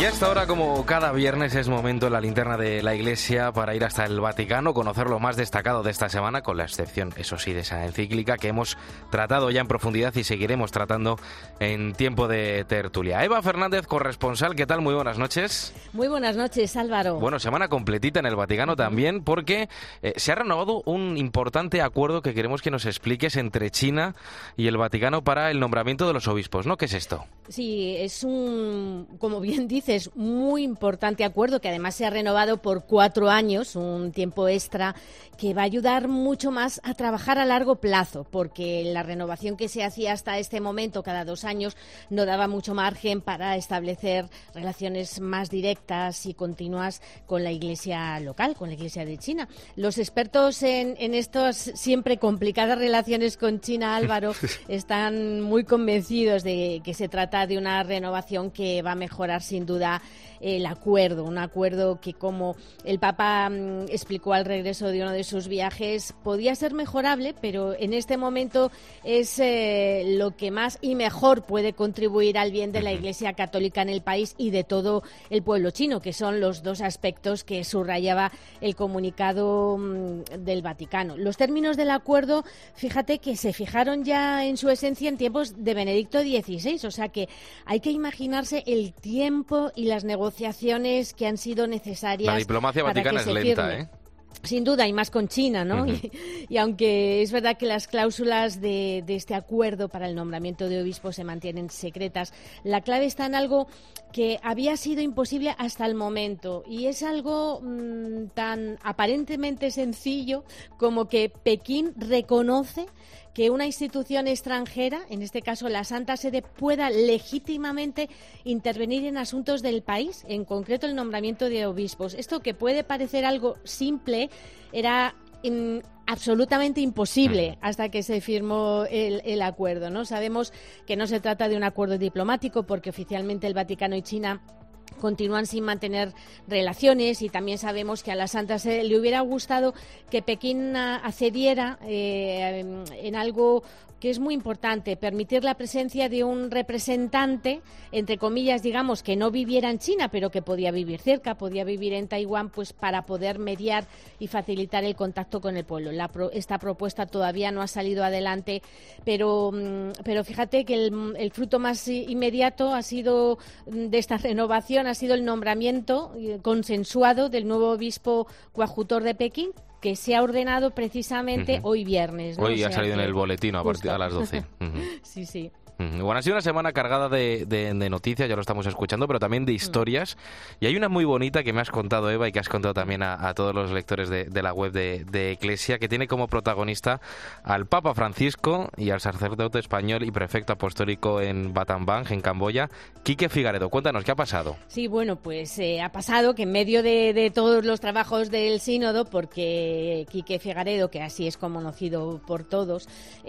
Y hasta ahora, como cada viernes, es momento en la linterna de la Iglesia para ir hasta el Vaticano, conocer lo más destacado de esta semana, con la excepción, eso sí, de esa encíclica que hemos tratado ya en profundidad y seguiremos tratando en tiempo de tertulia. Eva Fernández, corresponsal, ¿qué tal? Muy buenas noches. Muy buenas noches, Álvaro. Bueno, semana completita en el Vaticano también, porque eh, se ha renovado un importante acuerdo que queremos que nos expliques entre China y el Vaticano para el nombramiento de los obispos, ¿no? ¿Qué es esto? Sí, es un, como bien dices, muy importante acuerdo que además se ha renovado por cuatro años, un tiempo extra que va a ayudar mucho más a trabajar a largo plazo, porque la renovación que se hacía hasta este momento, cada dos años, no daba mucho margen para establecer relaciones más directas y continuas con la Iglesia local, con la Iglesia de China. Los expertos en, en estas siempre complicadas relaciones con China, Álvaro, están muy convencidos de que se trata de una renovación que va a mejorar sin duda el acuerdo, un acuerdo que, como el Papa mmm, explicó al regreso de uno de sus viajes, podía ser mejorable, pero en este momento es eh, lo que más y mejor puede contribuir al bien de la Iglesia Católica en el país y de todo el pueblo chino, que son los dos aspectos que subrayaba el comunicado mmm, del Vaticano. Los términos del acuerdo, fíjate que se fijaron ya en su esencia en tiempos de Benedicto dieciséis, o sea que hay que imaginarse el tiempo y las negociaciones que han sido necesarias. La diplomacia vaticana es lenta, ¿eh? Sin duda, y más con China, ¿no? Uh-huh. y, y aunque es verdad que las cláusulas de, de este acuerdo para el nombramiento de obispos se mantienen secretas, la clave está en algo que había sido imposible hasta el momento, y es algo mmm, tan aparentemente sencillo como que Pekín reconoce que una institución extranjera, en este caso la Santa Sede, pueda legítimamente intervenir en asuntos del país, en concreto el nombramiento de obispos. Esto, que puede parecer algo simple, era in, absolutamente imposible hasta que se firmó el, el acuerdo, ¿no? Sabemos que no se trata de un acuerdo diplomático, porque oficialmente el Vaticano y China continúan sin mantener relaciones, y también sabemos que a la Santa Sede le hubiera gustado que Pekín accediera eh, en algo que es muy importante, permitir la presencia de un representante, entre comillas, digamos, que no viviera en China, pero que podía vivir cerca, podía vivir en Taiwán, pues para poder mediar y facilitar el contacto con el pueblo. La pro, esta propuesta todavía no ha salido adelante, pero, pero fíjate que el, el fruto más inmediato ha sido de esta renovación, ha sido el nombramiento consensuado del nuevo obispo coadjutor de Pekín, que se ha ordenado precisamente uh-huh. hoy viernes, ¿no? Hoy o sea, ha salido en el boletín a partir justo. a las doce. Uh-huh. Sí, sí. Bueno, ha sido una semana cargada de, de, de noticias, ya lo estamos escuchando, pero también de historias. Y hay una muy bonita que me has contado, Eva, y que has contado también a, a todos los lectores de, de la web de, de Eclesia, que tiene como protagonista al Papa Francisco y al sacerdote español y prefecto apostólico en Battambang, en Camboya, Quique Figaredo. Cuéntanos, ¿qué ha pasado? Sí, bueno, pues eh, ha pasado que en medio de, de todos los trabajos del sínodo, porque Quique Figaredo, que así es conocido por todos,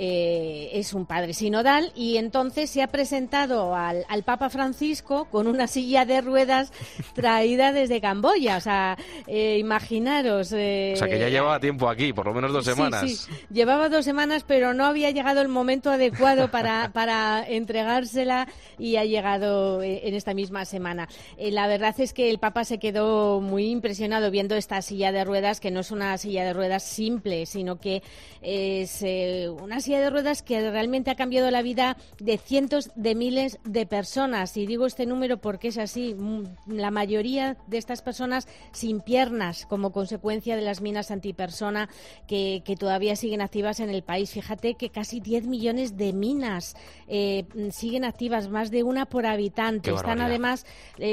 eh, es un padre sinodal, y entonces Entonces se ha presentado al, al Papa Francisco con una silla de ruedas traída desde Camboya. O sea, eh, imaginaros. Eh, o sea, que ya llevaba tiempo aquí, por lo menos dos semanas. Sí, sí. Llevaba dos semanas, pero no había llegado el momento adecuado para, para entregársela, y ha llegado en esta misma semana. Eh, la verdad es que el Papa se quedó muy impresionado viendo esta silla de ruedas, que no es una silla de ruedas simple, sino que es eh, una silla de ruedas que realmente ha cambiado la vida de cientos de miles de personas. Y digo este número porque es así. La mayoría de estas personas sin piernas, como consecuencia de las minas antipersona que, que todavía siguen activas en el país. Fíjate que casi diez millones de minas eh, siguen activas, más de una por habitante. Están además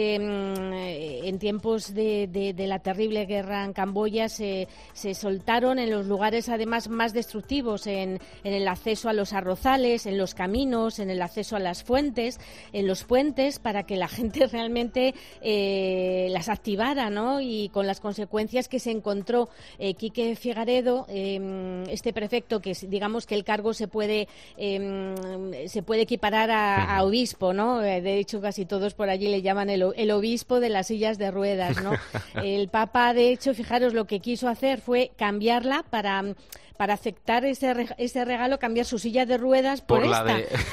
eh, en tiempos de, de, de la terrible guerra en Camboya, se, se soltaron en los lugares además más destructivos, en, en el acceso a los arrozales, en los caminos, en el acceso a las fuentes, en los puentes, para que la gente realmente eh, las activara, ¿no? Y con las consecuencias que se encontró eh, Quique Figaredo, eh, este prefecto, que digamos que el cargo se puede eh, se puede equiparar a, a obispo, ¿no? De hecho, casi todos por allí le llaman el, el obispo de las sillas de ruedas, ¿no? El Papa, de hecho, fijaros, lo que quiso hacer fue cambiarla para para aceptar ese, ese regalo, cambiar su silla de ruedas por, por esta. La de...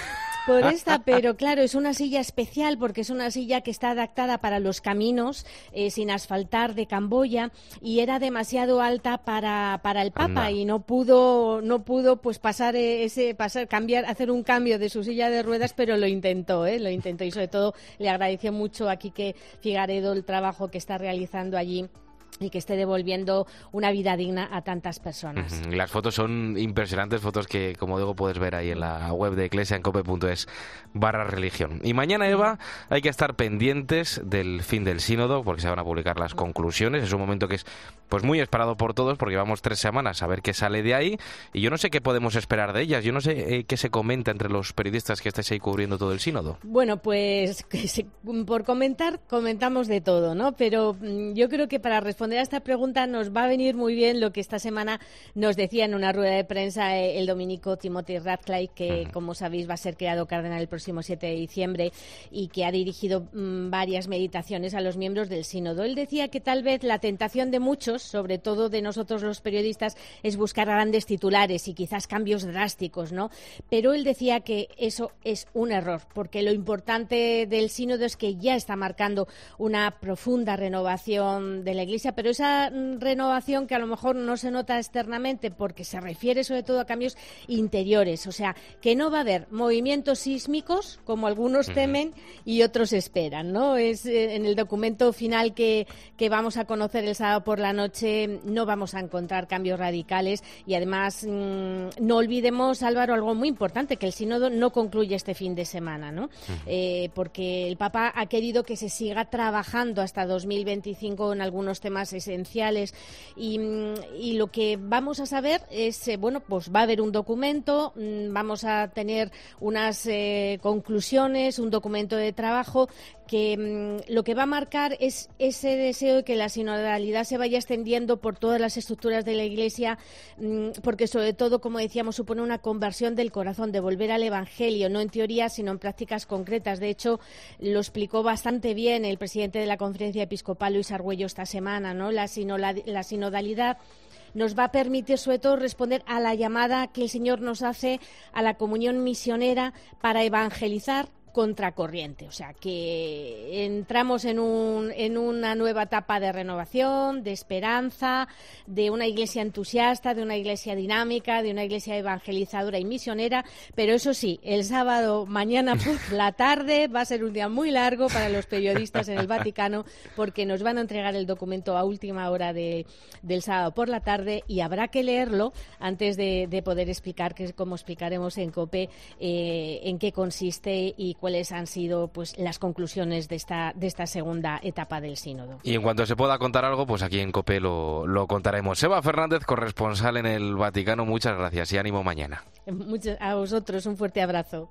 por esta, pero claro, es una silla especial porque es una silla que está adaptada para los caminos eh, sin asfaltar de Camboya y era demasiado alta para, para el Papa. Anda. Y no pudo no pudo pues pasar ese pasar cambiar hacer un cambio de su silla de ruedas, pero lo intentó, ¿eh? Lo intentó y sobre todo le agradeció mucho a Quique Figaredo el trabajo que está realizando allí y que esté devolviendo una vida digna a tantas personas. Uh-huh. Las fotos son impresionantes, fotos que, como digo, puedes ver ahí en la web de Iglesia, en cope punto es barra religión. Y mañana, Eva, hay que estar pendientes del fin del sínodo, porque se van a publicar las conclusiones. Es un momento que es pues muy esperado por todos, porque llevamos tres semanas a ver qué sale de ahí, y yo no sé qué podemos esperar de ellas. Yo no sé eh, qué se comenta entre los periodistas que estáis ahí cubriendo todo el sínodo. Bueno, pues por comentar, comentamos de todo, ¿no? Pero yo creo que para responder a esta pregunta nos va a venir muy bien lo que esta semana nos decía en una rueda de prensa el dominico Timothy Ratcliffe, que uh-huh. como sabéis va a ser creado cardenal el próximo siete de diciembre y que ha dirigido mmm, varias meditaciones a los miembros del sínodo. Él decía que tal vez la tentación de muchos, sobre todo de nosotros los periodistas, es buscar grandes titulares y quizás cambios drásticos, ¿no? Pero él decía que eso es un error, porque lo importante del sínodo es que ya está marcando una profunda renovación de la Iglesia, pero esa renovación que a lo mejor no se nota externamente porque se refiere sobre todo a cambios interiores, o sea, que no va a haber movimientos sísmicos como algunos temen y otros esperan, ¿no? Es eh, en el documento final que, que vamos a conocer el sábado por la noche no vamos a encontrar cambios radicales y además mmm, no olvidemos, Álvaro, algo muy importante, que el sínodo no concluye este fin de semana, ¿no? Uh-huh. Eh, porque el Papa ha querido que se siga trabajando hasta dos mil veinticinco en algunos temas esenciales y, y lo que vamos a saber es, eh, bueno, pues va a haber un documento, mmm, vamos a tener unas eh, conclusiones, un documento de trabajo que mmm, lo que va a marcar es ese deseo de que la sinodalidad se vaya extendiendo por todas las estructuras de la Iglesia, mmm, porque sobre todo, como decíamos, supone una conversión del corazón, de volver al Evangelio, no en teoría, sino en prácticas concretas. De hecho, lo explicó bastante bien el presidente de la Conferencia Episcopal, Luis Argüello, esta semana, ¿no? La, sinola, la sinodalidad nos va a permitir, sobre todo, responder a la llamada que el Señor nos hace a la comunión misionera para evangelizar contracorriente, o sea que entramos en, un, en una nueva etapa de renovación, de esperanza, de una iglesia entusiasta, de una iglesia dinámica, de una iglesia evangelizadora y misionera, pero eso sí, el sábado mañana por la tarde va a ser un día muy largo para los periodistas en el Vaticano porque nos van a entregar el documento a última hora de, del sábado por la tarde y habrá que leerlo antes de, de poder explicar, que es como explicaremos en COPE, eh, en qué consiste y cuáles han sido pues las conclusiones de esta de esta segunda etapa del sínodo. Y en cuanto se pueda contar algo, pues aquí en COPE lo, lo contaremos. Eva Fernández, corresponsal en el Vaticano, muchas gracias y ánimo mañana. Muchas, a vosotros un fuerte abrazo.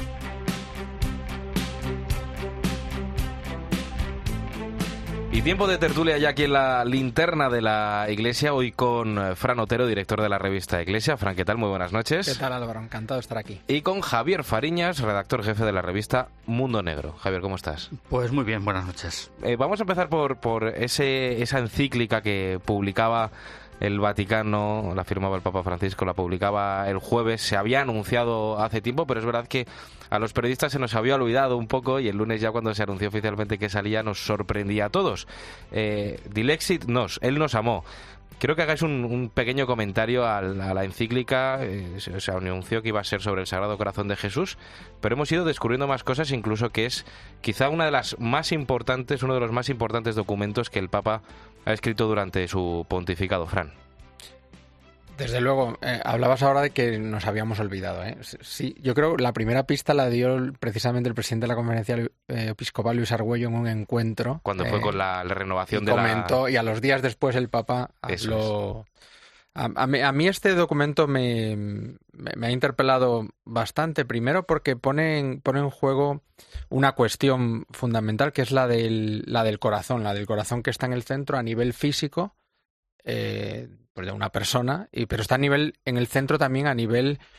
Y tiempo de tertulia ya aquí en la linterna de la Iglesia, hoy con Fran Otero, director de la revista Iglesia. Fran, ¿qué tal? Muy buenas noches. ¿Qué tal, Álvaro? Encantado de estar aquí. Y con Javier Fariñas, redactor jefe de la revista Mundo Negro. Javier, ¿cómo estás? Pues muy bien, buenas noches. Eh, vamos a empezar por, por ese, esa encíclica que publicaba el Vaticano, la firmaba el Papa Francisco, la publicaba el jueves, se había anunciado hace tiempo, pero es verdad que a los periodistas se nos había olvidado un poco y el lunes ya cuando se anunció oficialmente que salía nos sorprendía a todos. Eh, Dilexit nos, él nos amó. Quiero que hagáis un, un pequeño comentario a la, a la encíclica. Eh, se, se anunció que iba a ser sobre el Sagrado Corazón de Jesús, pero hemos ido descubriendo más cosas, incluso que es quizá una de las más importantes, uno de los más importantes documentos que el Papa ha escrito durante su pontificado. Fran. Desde luego, eh, hablabas ahora de que nos habíamos olvidado, ¿eh? Sí, yo creo que la primera pista la dio precisamente el presidente de la Conferencia eh, Episcopal, Luis Argüello, en un encuentro. Cuando eh, fue con la, la renovación y de comentó, la... Y a los días después el Papa habló... A, a, mí, a mí este documento me, me, me ha interpelado bastante, primero porque pone en, pone en juego una cuestión fundamental, que es la del, la del corazón, la del corazón que está en el centro a nivel físico, eh, pues de una persona, y, pero está a nivel, en el centro también a nivel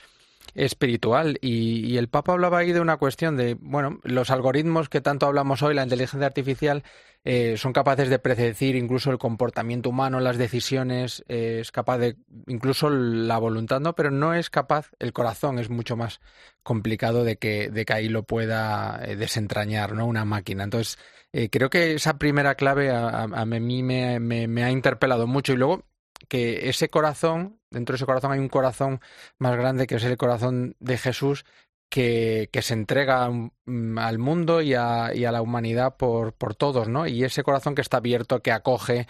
espiritual. Y, y el Papa hablaba ahí de una cuestión de, bueno, los algoritmos que tanto hablamos hoy, la inteligencia artificial, eh, son capaces de predecir incluso el comportamiento humano, las decisiones, eh, es capaz de, incluso la voluntad, ¿no? Pero no es capaz, el corazón es mucho más complicado de que, de que ahí lo pueda eh, desentrañar, ¿no? Una máquina. Entonces, eh, creo que esa primera clave a, a, a mí me, me, me ha interpelado mucho. Y luego, que ese corazón, dentro de ese corazón hay un corazón más grande, que es el corazón de Jesús, que, que se entrega um, al mundo y a, y a la humanidad por, por todos, ¿no? Y ese corazón que está abierto, que acoge,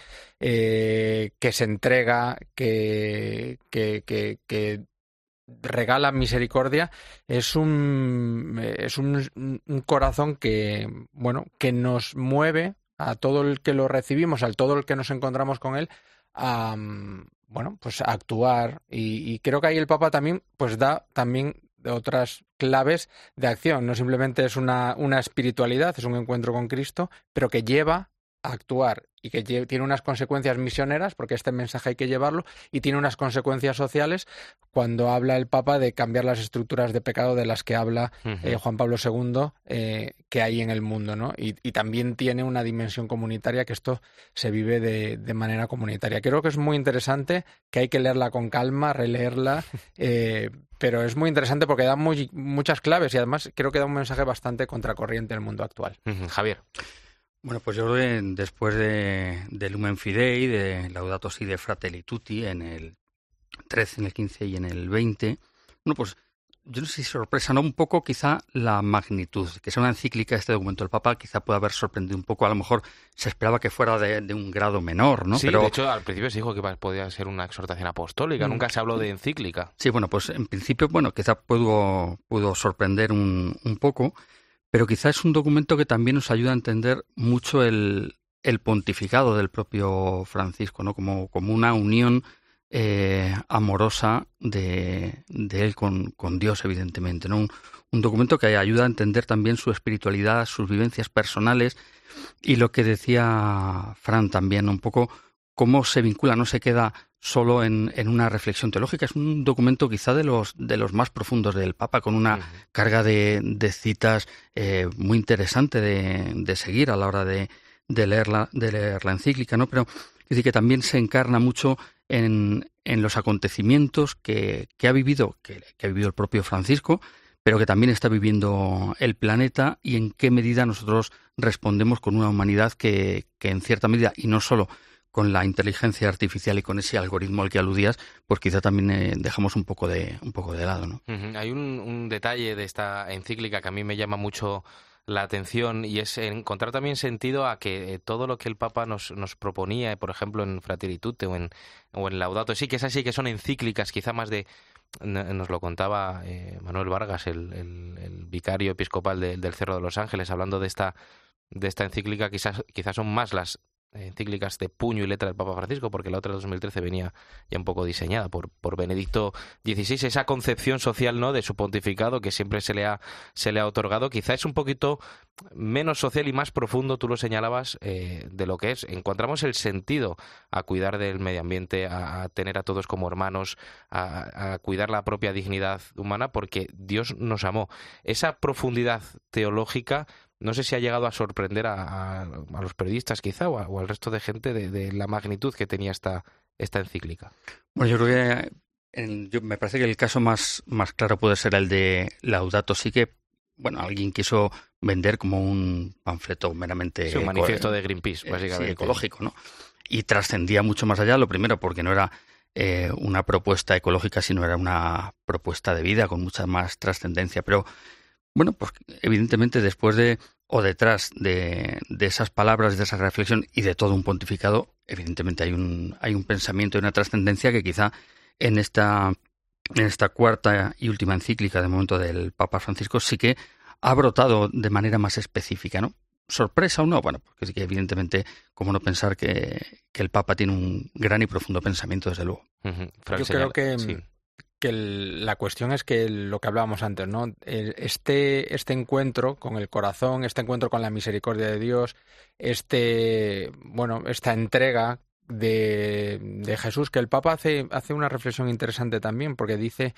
eh, que se entrega, que, que, que, que regala misericordia, es un, es un, un corazón que, bueno, que nos mueve a todo el que lo recibimos, a todo el que nos encontramos con él, a, bueno, pues a actuar. Y, y creo que ahí el Papa también pues da también otras claves de acción. No simplemente es una, una espiritualidad, es un encuentro con Cristo, pero que lleva a actuar y que lleve, tiene unas consecuencias misioneras, porque este mensaje hay que llevarlo, y tiene unas consecuencias sociales cuando habla el Papa de cambiar las estructuras de pecado de las que habla uh-huh. eh, Juan Pablo segundo, eh, que hay en el mundo, ¿no? Y, y también tiene una dimensión comunitaria, que esto se vive de, de manera comunitaria. Creo que es muy interesante, que hay que leerla con calma, releerla, eh, pero es muy interesante porque da muy, muchas claves y además creo que da un mensaje bastante contracorriente en el mundo actual. Uh-huh. Javier. Bueno, pues yo creo que después de, de Lumen Fidei, de Laudato Si, de Fratelli Tutti, en el trece, en el quince y en el veinte, bueno, pues yo no sé si sorpresa, ¿no? Un poco quizá la magnitud, que sea una encíclica este documento del Papa, quizá puede haber sorprendido un poco, a lo mejor se esperaba que fuera de, de un grado menor, ¿no? Sí, Pero, de hecho al principio se dijo que podía ser una exhortación apostólica, mm. nunca se habló de encíclica. Sí, bueno, pues en principio, bueno, quizá pudo, pudo sorprender un, un poco, pero quizá es un documento que también nos ayuda a entender mucho el, el pontificado del propio Francisco, ¿no? Como, como una unión eh, amorosa de, de él con, con Dios, evidentemente, ¿no? Un, un documento que ayuda a entender también su espiritualidad, sus vivencias personales y lo que decía Fran también, un poco cómo se vincula, no se queda solo en, en una reflexión teológica. Es un documento quizá de los de los más profundos del Papa, con una uh-huh. carga de, de citas eh, muy interesante de, de seguir a la hora de, de, leerla, de leer la encíclica, ¿no? Pero es decir, que también se encarna mucho en, en los acontecimientos que, que ha vivido, que, que ha vivido el propio Francisco, pero que también está viviendo el planeta, y en qué medida nosotros respondemos con una humanidad que, que en cierta medida, y no solo con la inteligencia artificial y con ese algoritmo al que aludías, pues quizá también eh, dejamos un poco de un poco de lado, ¿no? Uh-huh. Hay un, un detalle de esta encíclica que a mí me llama mucho la atención, y es encontrar también sentido a que eh, todo lo que el Papa nos, nos proponía, eh, por ejemplo en Fratelli Tutti o en, o en Laudato Si, que es así, que son encíclicas quizá más de... Nos lo contaba eh, Manuel Vargas, el, el, el vicario episcopal de, del Cerro de los Ángeles, hablando de esta, de esta encíclica. Quizás, quizás son más las encíclicas de puño y letra del Papa Francisco, porque la otra de dos mil trece venía ya un poco diseñada por, por Benedicto dieciséis. Esa concepción social, ¿no?, de su pontificado que siempre se le ha se le ha otorgado, quizá es un poquito menos social y más profundo, tú lo señalabas, eh, de lo que es. Encontramos el sentido a cuidar del medio ambiente, a, a tener a todos como hermanos, a, a cuidar la propia dignidad humana, porque Dios nos amó. Esa profundidad teológica no sé si ha llegado a sorprender a, a, a los periodistas quizá o, a, o al resto de gente de, de la magnitud que tenía esta, esta encíclica. Bueno, yo creo que en, yo, me parece que el caso más, más claro puede ser el de Laudato Si, que bueno, alguien quiso vender como un panfleto meramente... Sí, un manifiesto de Greenpeace, básicamente. Sí, ecológico, ¿no? Y trascendía mucho más allá, lo primero porque no era eh, una propuesta ecológica, sino era una propuesta de vida con mucha más trascendencia, pero... Bueno, pues evidentemente después de o detrás de, de esas palabras, de esa reflexión y de todo un pontificado, evidentemente hay un hay un pensamiento y una trascendencia que quizá en esta en esta cuarta y última encíclica de momento del Papa Francisco sí que ha brotado de manera más específica, ¿no? ¿Sorpresa o no? Bueno, porque sí que evidentemente, cómo no pensar que, que el Papa tiene un gran y profundo pensamiento, desde luego. Uh-huh. Yo creo que... Sí. que el, la cuestión es que lo que hablábamos antes, ¿no? Este, este encuentro con el corazón, este encuentro con la misericordia de Dios, este, bueno, esta entrega de, de Jesús, que el Papa hace, hace una reflexión interesante también, porque dice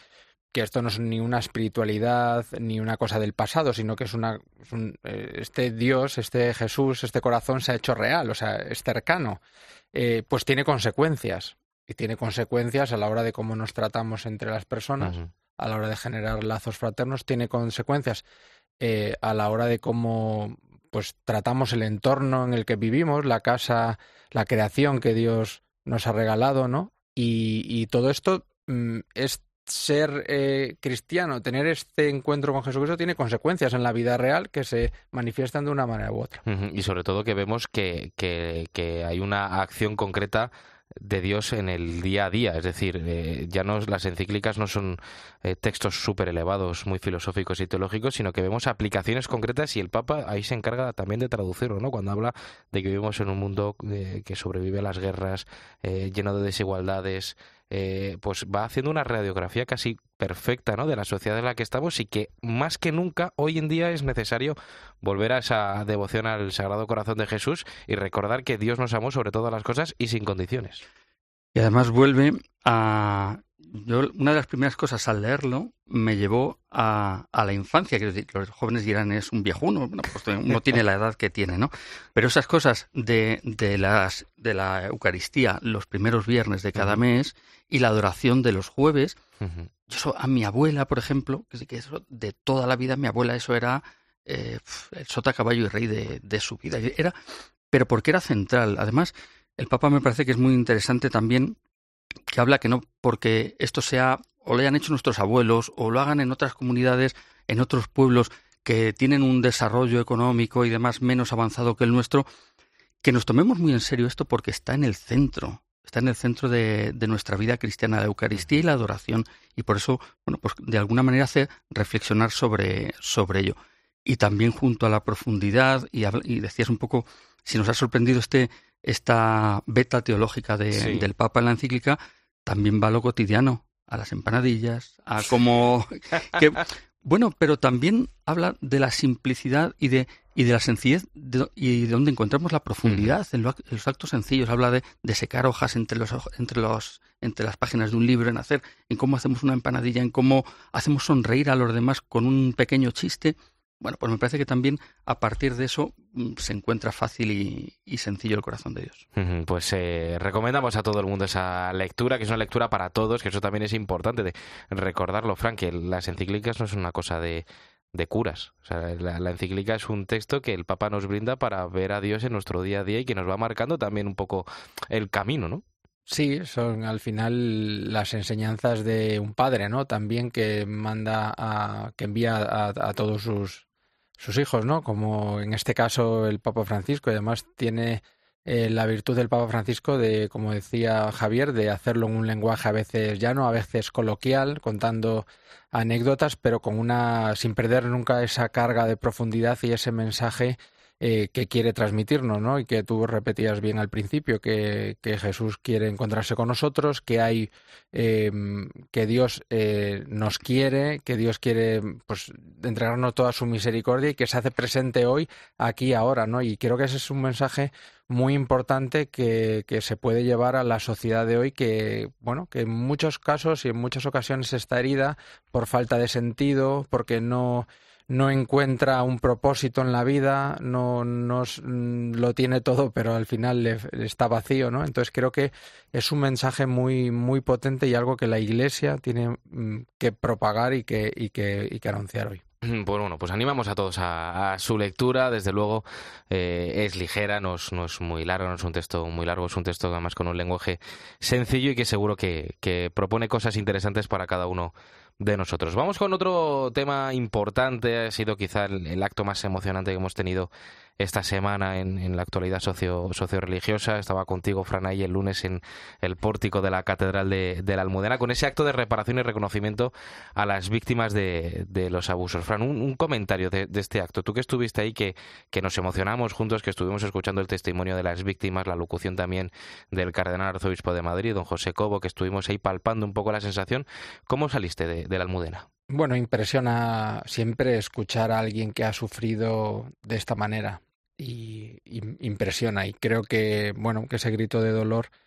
que esto no es ni una espiritualidad ni una cosa del pasado, sino que es una es un, eh, este Dios, este Jesús, este corazón se ha hecho real, o sea, es cercano, eh, pues tiene consecuencias. Y tiene consecuencias a la hora de cómo nos tratamos entre las personas, uh-huh. a la hora de generar lazos fraternos, tiene consecuencias eh, a la hora de cómo pues tratamos el entorno en el que vivimos, la casa, la creación que Dios nos ha regalado, ¿no? Y, y todo esto mm, es ser eh, cristiano, tener este encuentro con Jesucristo tiene consecuencias en la vida real que se manifiestan de una manera u otra. Uh-huh. Y sobre todo que vemos que, que, que hay una acción concreta de Dios en el día a día, es decir, eh, ya no las encíclicas no son eh, textos súper elevados, muy filosóficos y teológicos, sino que vemos aplicaciones concretas y el Papa ahí se encarga también de traducirlo, ¿no? Cuando habla de que vivimos en un mundo eh, que sobrevive a las guerras, eh, lleno de desigualdades, eh, pues va haciendo una radiografía casi perfecta, ¿no?, de la sociedad en la que estamos y que más que nunca hoy en día es necesario volver a esa devoción al Sagrado Corazón de Jesús y recordar que Dios nos amó sobre todas las cosas y sin condiciones. Y además vuelve a... Yo, una de las primeras cosas al leerlo me llevó a, a la infancia. Quiero decir, los jóvenes dirán, es un viejuno, bueno, pues uno tiene la edad que tiene, ¿no? Pero esas cosas de, de, las, de la Eucaristía los primeros viernes de cada uh-huh. mes y la adoración de los jueves, uh-huh. yo eso, a mi abuela, por ejemplo, que, que eso de toda la vida, mi abuela, eso era eh, el sota, caballo y rey de, de su vida. Era, pero porque era central. Además, el Papa me parece que es muy interesante también que habla que no porque esto sea o lo hayan hecho nuestros abuelos o lo hagan en otras comunidades, en otros pueblos que tienen un desarrollo económico y demás menos avanzado que el nuestro, que nos tomemos muy en serio esto porque está en el centro, está en el centro de, de nuestra vida cristiana, la Eucaristía y la adoración, y por eso, bueno, pues de alguna manera hace reflexionar sobre, sobre ello. Y también junto a la profundidad, y, y decías un poco, si nos ha sorprendido este esta beta teológica de, sí. del Papa en la encíclica, también va a lo cotidiano, a las empanadillas, a cómo... que, bueno, pero también habla de la simplicidad y de, y de la sencillez de, y de donde encontramos la profundidad, mm. en, lo, en los actos sencillos. Habla de, de secar hojas entre, los, entre, los, entre las páginas de un libro, en hacer, en cómo hacemos una empanadilla, en cómo hacemos sonreír a los demás con un pequeño chiste. Bueno, pues me parece que también a partir de eso se encuentra fácil y, y sencillo el corazón de Dios. Pues eh, recomendamos a todo el mundo esa lectura, que es una lectura para todos, que eso también es importante de recordarlo, Fran, que las encíclicas no son una cosa de, de curas. O sea, la, la encíclica es un texto que el Papa nos brinda para ver a Dios en nuestro día a día y que nos va marcando también un poco el camino, ¿no? Sí, son al final las enseñanzas de un padre, ¿no? También que manda a, que envía a, a todos sus sus hijos, ¿no? Como en este caso el Papa Francisco, y además tiene eh, la virtud del Papa Francisco de, como decía Javier, de hacerlo en un lenguaje a veces llano, a veces coloquial, contando anécdotas, pero con una sin perder nunca esa carga de profundidad y ese mensaje eh, que quiere transmitirnos, ¿no? Y que tú repetías bien al principio, que, que Jesús quiere encontrarse con nosotros, que hay eh, que Dios eh, nos quiere, que Dios quiere pues entregarnos toda su misericordia y que se hace presente hoy, aquí, ahora, ¿no? Y creo que ese es un mensaje muy importante que, que se puede llevar a la sociedad de hoy, que bueno, que en muchos casos y en muchas ocasiones está herida por falta de sentido, porque no no encuentra un propósito en la vida, no, no lo tiene todo, pero al final le, le está vacío, ¿no? Entonces creo que es un mensaje muy muy potente y algo que la Iglesia tiene que propagar y que y que y que anunciar hoy. Pues bueno, pues animamos a todos a, a su lectura. Desde luego eh, es ligera, no es, no es muy larga, no es un texto muy largo, es un texto además con un lenguaje sencillo y que seguro que, que propone cosas interesantes para cada uno de nosotros. Vamos con otro tema importante, ha sido quizá el, el acto más emocionante que hemos tenido esta semana en, en la actualidad socio, socio-religiosa. Estaba contigo, Fran, ahí el lunes en el pórtico de la Catedral de, de la Almudena, con ese acto de reparación y reconocimiento a las víctimas de, de los abusos. Fran, un, un comentario de, de este acto. Tú que estuviste ahí, que, que nos emocionamos juntos, que estuvimos escuchando el testimonio de las víctimas, la locución también del cardenal arzobispo de Madrid, don José Cobo, que estuvimos ahí palpando un poco la sensación. ¿Cómo saliste de, de la Almudena? Bueno, impresiona siempre escuchar a alguien que ha sufrido de esta manera. Y, y impresiona, y creo que bueno que ese grito de dolor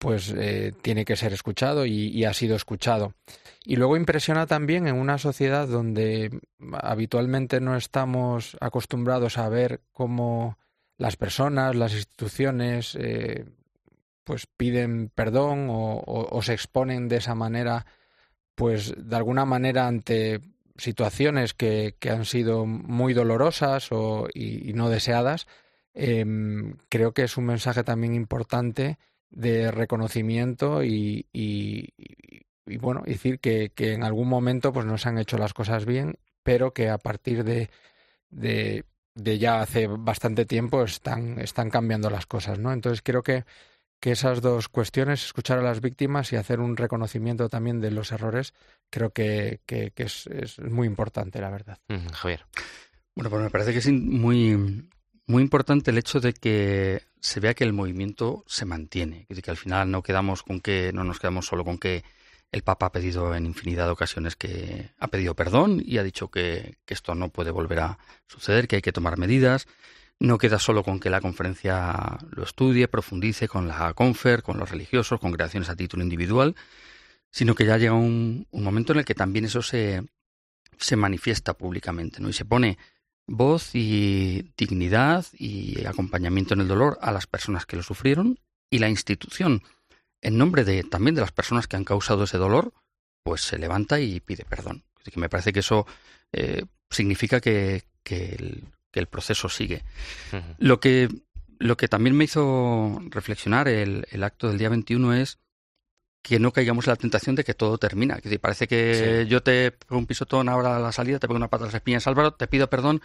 pues eh, tiene que ser escuchado y, y ha sido escuchado. Y luego impresiona también en una sociedad donde habitualmente no estamos acostumbrados a ver cómo las personas, las instituciones, eh, pues piden perdón o, o, o se exponen de esa manera, pues de alguna manera ante situaciones que, que han sido muy dolorosas o, y, y no deseadas. Eh, creo que es un mensaje también importante de reconocimiento y, y, y, y bueno, decir que, que en algún momento pues no se han hecho las cosas bien, pero que a partir de, de, de ya hace bastante tiempo están, están cambiando las cosas, ¿no? Entonces creo que, que esas dos cuestiones, escuchar a las víctimas y hacer un reconocimiento también de los errores, creo que, que, que es, es muy importante, la verdad. Mm, Javier. Bueno, pues me parece que es muy... Muy importante el hecho de que se vea que el movimiento se mantiene, que al final no quedamos con que no nos quedamos solo con que el Papa ha pedido en infinidad de ocasiones que ha pedido perdón y ha dicho que, que esto no puede volver a suceder, que hay que tomar medidas. No queda solo con que la conferencia lo estudie, profundice con la confer, con los religiosos, congregaciones a título individual, sino que ya llega un, un momento en el que también eso se, se manifiesta públicamente, ¿no? Y se pone voz y dignidad y acompañamiento en el dolor a las personas que lo sufrieron, y la institución, en nombre de también de las personas que han causado ese dolor, pues se levanta y pide perdón. Así que me parece que eso eh, significa que, que, el, que el proceso sigue. Uh-huh. Lo que lo que también me hizo reflexionar el, el acto del día veintiuno es que no caigamos en la tentación de que todo termina. Que parece que sí. Yo te pego un pisotón ahora a la salida, te pego una pata a las espinillas, Álvaro, te pido perdón,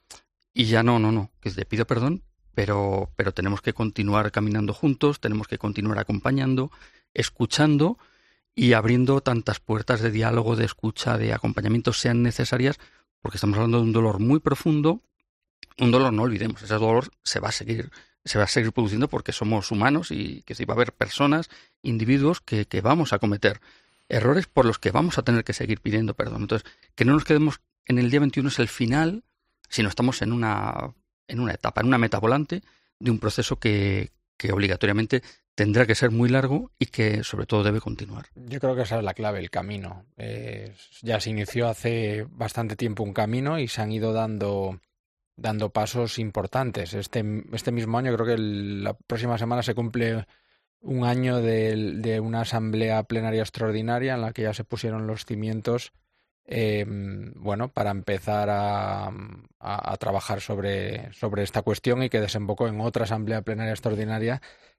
y ya no, no, no, que te pido perdón, pero, pero tenemos que continuar caminando juntos, tenemos que continuar acompañando, escuchando y abriendo tantas puertas de diálogo, de escucha, de acompañamiento sean necesarias, porque estamos hablando de un dolor muy profundo, un dolor, no olvidemos, ese dolor se va a seguir se va a seguir produciendo porque somos humanos y que sí va a haber personas, individuos que, que vamos a cometer errores por los que vamos a tener que seguir pidiendo perdón. Entonces, que no nos quedemos en el día veintiuno es el final, sino estamos en una, en una etapa, en una meta volante de un proceso que, que obligatoriamente tendrá que ser muy largo y que sobre todo debe continuar. Yo creo que esa es la clave, el camino. Eh, ya se inició hace bastante tiempo un camino y se han ido dando... dando pasos importantes. Este, este mismo año, creo que el, la próxima semana se cumple un año de, de una asamblea plenaria extraordinaria en la que ya se pusieron los cimientos eh, bueno, para empezar a, a, a trabajar sobre, sobre esta cuestión y que desembocó en otra asamblea plenaria extraordinaria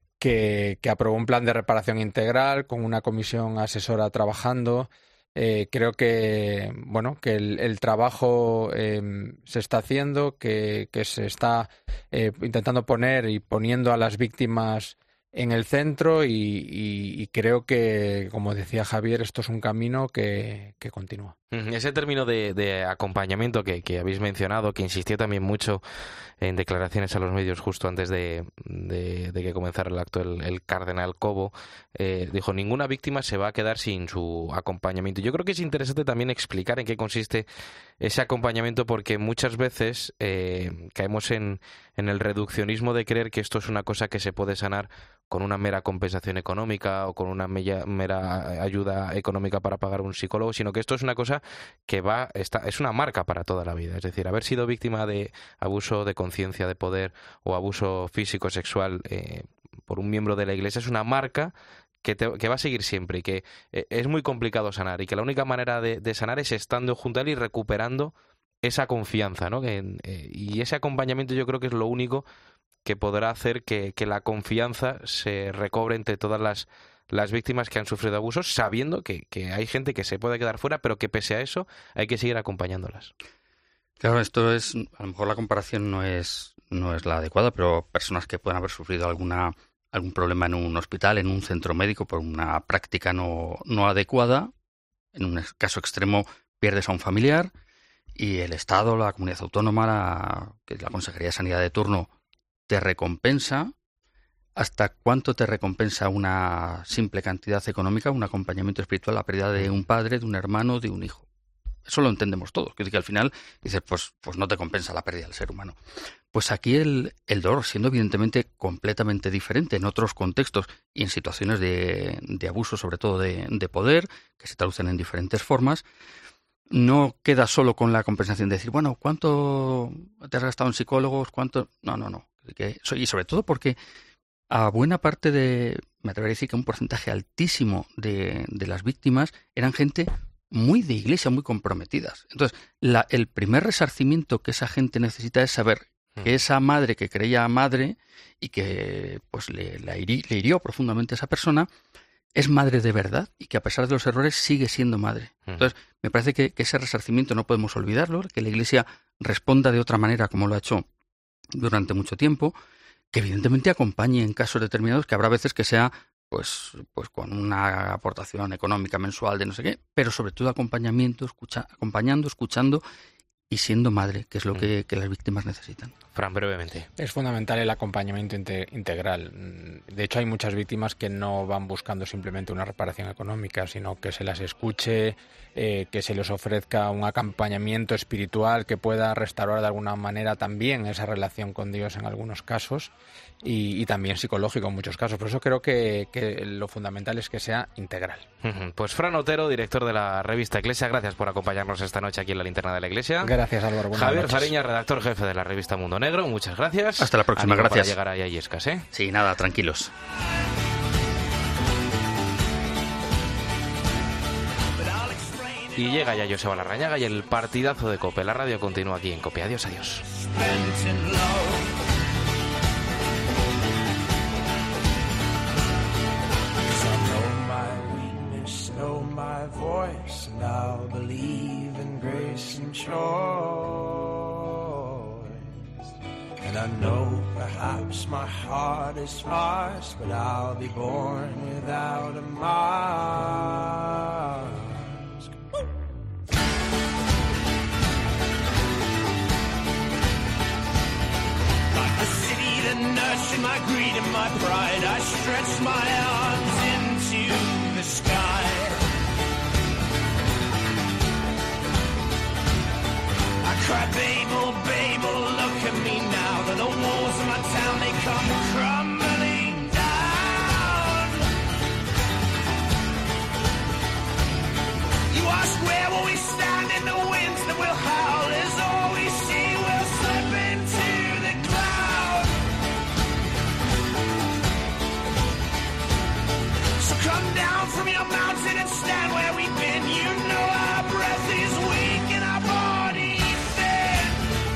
que, que aprobó un plan de reparación integral con una comisión asesora trabajando. Eh, creo que bueno que el, el trabajo eh, se está haciendo, que, que se está eh, intentando poner y poniendo a las víctimas en el centro y, y, y creo que, como decía Javier, esto es un camino que, que continúa. Ese término de, de acompañamiento que, que habéis mencionado, que insistió también mucho en declaraciones a los medios justo antes de, de, de que comenzara el acto el, el cardenal Cobo, eh, dijo, ninguna víctima se va a quedar sin su acompañamiento. Yo creo que es interesante también explicar en qué consiste ese acompañamiento, porque muchas veces eh, caemos en, en el reduccionismo de creer que esto es una cosa que se puede sanar con una mera compensación económica o con una mera, mera ayuda económica para pagar un psicólogo, sino que esto es una cosa que va está, es una marca para toda la vida. Es decir, haber sido víctima de abuso de conciencia, de poder o abuso físico, sexual eh, por un miembro de la Iglesia es una marca que, te, que va a seguir siempre y que eh, es muy complicado sanar y que la única manera de, de sanar es estando junto a él y recuperando esa confianza, ¿no? Que, eh, y ese acompañamiento yo creo que es lo único que podrá hacer que, que la confianza se recobre entre todas las, las víctimas que han sufrido abusos, sabiendo que, que hay gente que se puede quedar fuera, pero que pese a eso hay que seguir acompañándolas. Claro, esto es, a lo mejor la comparación no es, no es la adecuada, pero personas que puedan haber sufrido alguna, algún problema en un hospital, en un centro médico, por una práctica no, no adecuada, en un caso extremo pierdes a un familiar y el Estado, la comunidad autónoma, la, que es la Consejería de Sanidad de turno, te recompensa. ¿Hasta cuánto te recompensa una simple cantidad económica, un acompañamiento espiritual, la pérdida de un padre, de un hermano, de un hijo? eso lo entendemos todos, que, que al final dices, pues, pues no te compensa la pérdida del ser humano. Pues aquí el, el dolor, siendo evidentemente completamente diferente en otros contextos y en situaciones de, de abuso, sobre todo de, de poder, que se traducen en diferentes formas, no queda solo con la compensación de decir, bueno, ¿cuánto te has gastado en psicólogos? ¿Cuánto? No, no, no. Que, y sobre todo porque a buena parte de, me atrevería a decir que un porcentaje altísimo de, de las víctimas eran gente muy de iglesia, muy comprometidas. Entonces, la, el primer resarcimiento que esa gente necesita es saber que esa madre que creía madre y que pues le, la hiri, le hirió profundamente a esa persona, es madre de verdad y que a pesar de los errores sigue siendo madre. Entonces, me parece que, que ese resarcimiento no podemos olvidarlo, que la Iglesia responda de otra manera como lo ha hecho durante mucho tiempo, que evidentemente acompañe en casos determinados, que habrá veces que sea pues, pues con una aportación económica mensual de no sé qué, pero sobre todo acompañamiento, escucha, acompañando, escuchando y siendo madre, que es lo que, que las víctimas necesitan. Fran, brevemente. Es fundamental el acompañamiento integral. De hecho, hay muchas víctimas que no van buscando simplemente una reparación económica, sino que se las escuche, eh, que se les ofrezca un acompañamiento espiritual que pueda restaurar de alguna manera también esa relación con Dios en algunos casos y, y también psicológico en muchos casos. Por eso creo que, que lo fundamental es que sea integral. Pues Fran Otero, director de la revista Iglesia, gracias por acompañarnos esta noche aquí en la Linterna de la Iglesia. Gracias, Álvaro. Buenas Javier noches. Fariña, redactor jefe de la revista Mundo Negro, muchas gracias. Hasta la próxima, Ánimo gracias. Para llegar ahí a Illescas, ¿eh? Sí, nada, tranquilos. Y llega ya Joseba Larrañaga y el partidazo de COPE. La radio continúa aquí en COPE. Adiós, adiós. Know my voice, and I'll believe in grace and choice. And I know perhaps my heart is sparse, but I'll be born without a mask. Like the city that nurtured my greed and my pride, I stretch my arms into the sky. I cry, Babel, Babel, look at me now. That the walls of my town, they come crumbling down. You ask where will we stand in the winds that will howl, as all we see will slip into the cloud. So come down from your mountain and stand where we've been. You know our breath is weak and our body thin.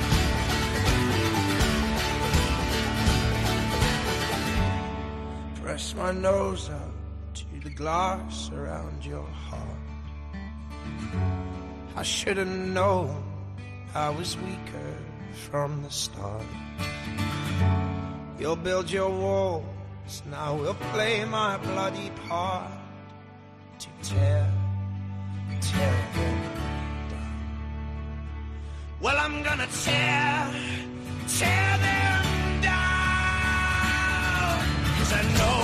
Press my nose up to the glass around your heart. I should have known I was weaker from the start. You'll build your walls, now we'll play my bloody part to tear, tear them down. Well, I'm gonna tear, tear them down, 'cause I know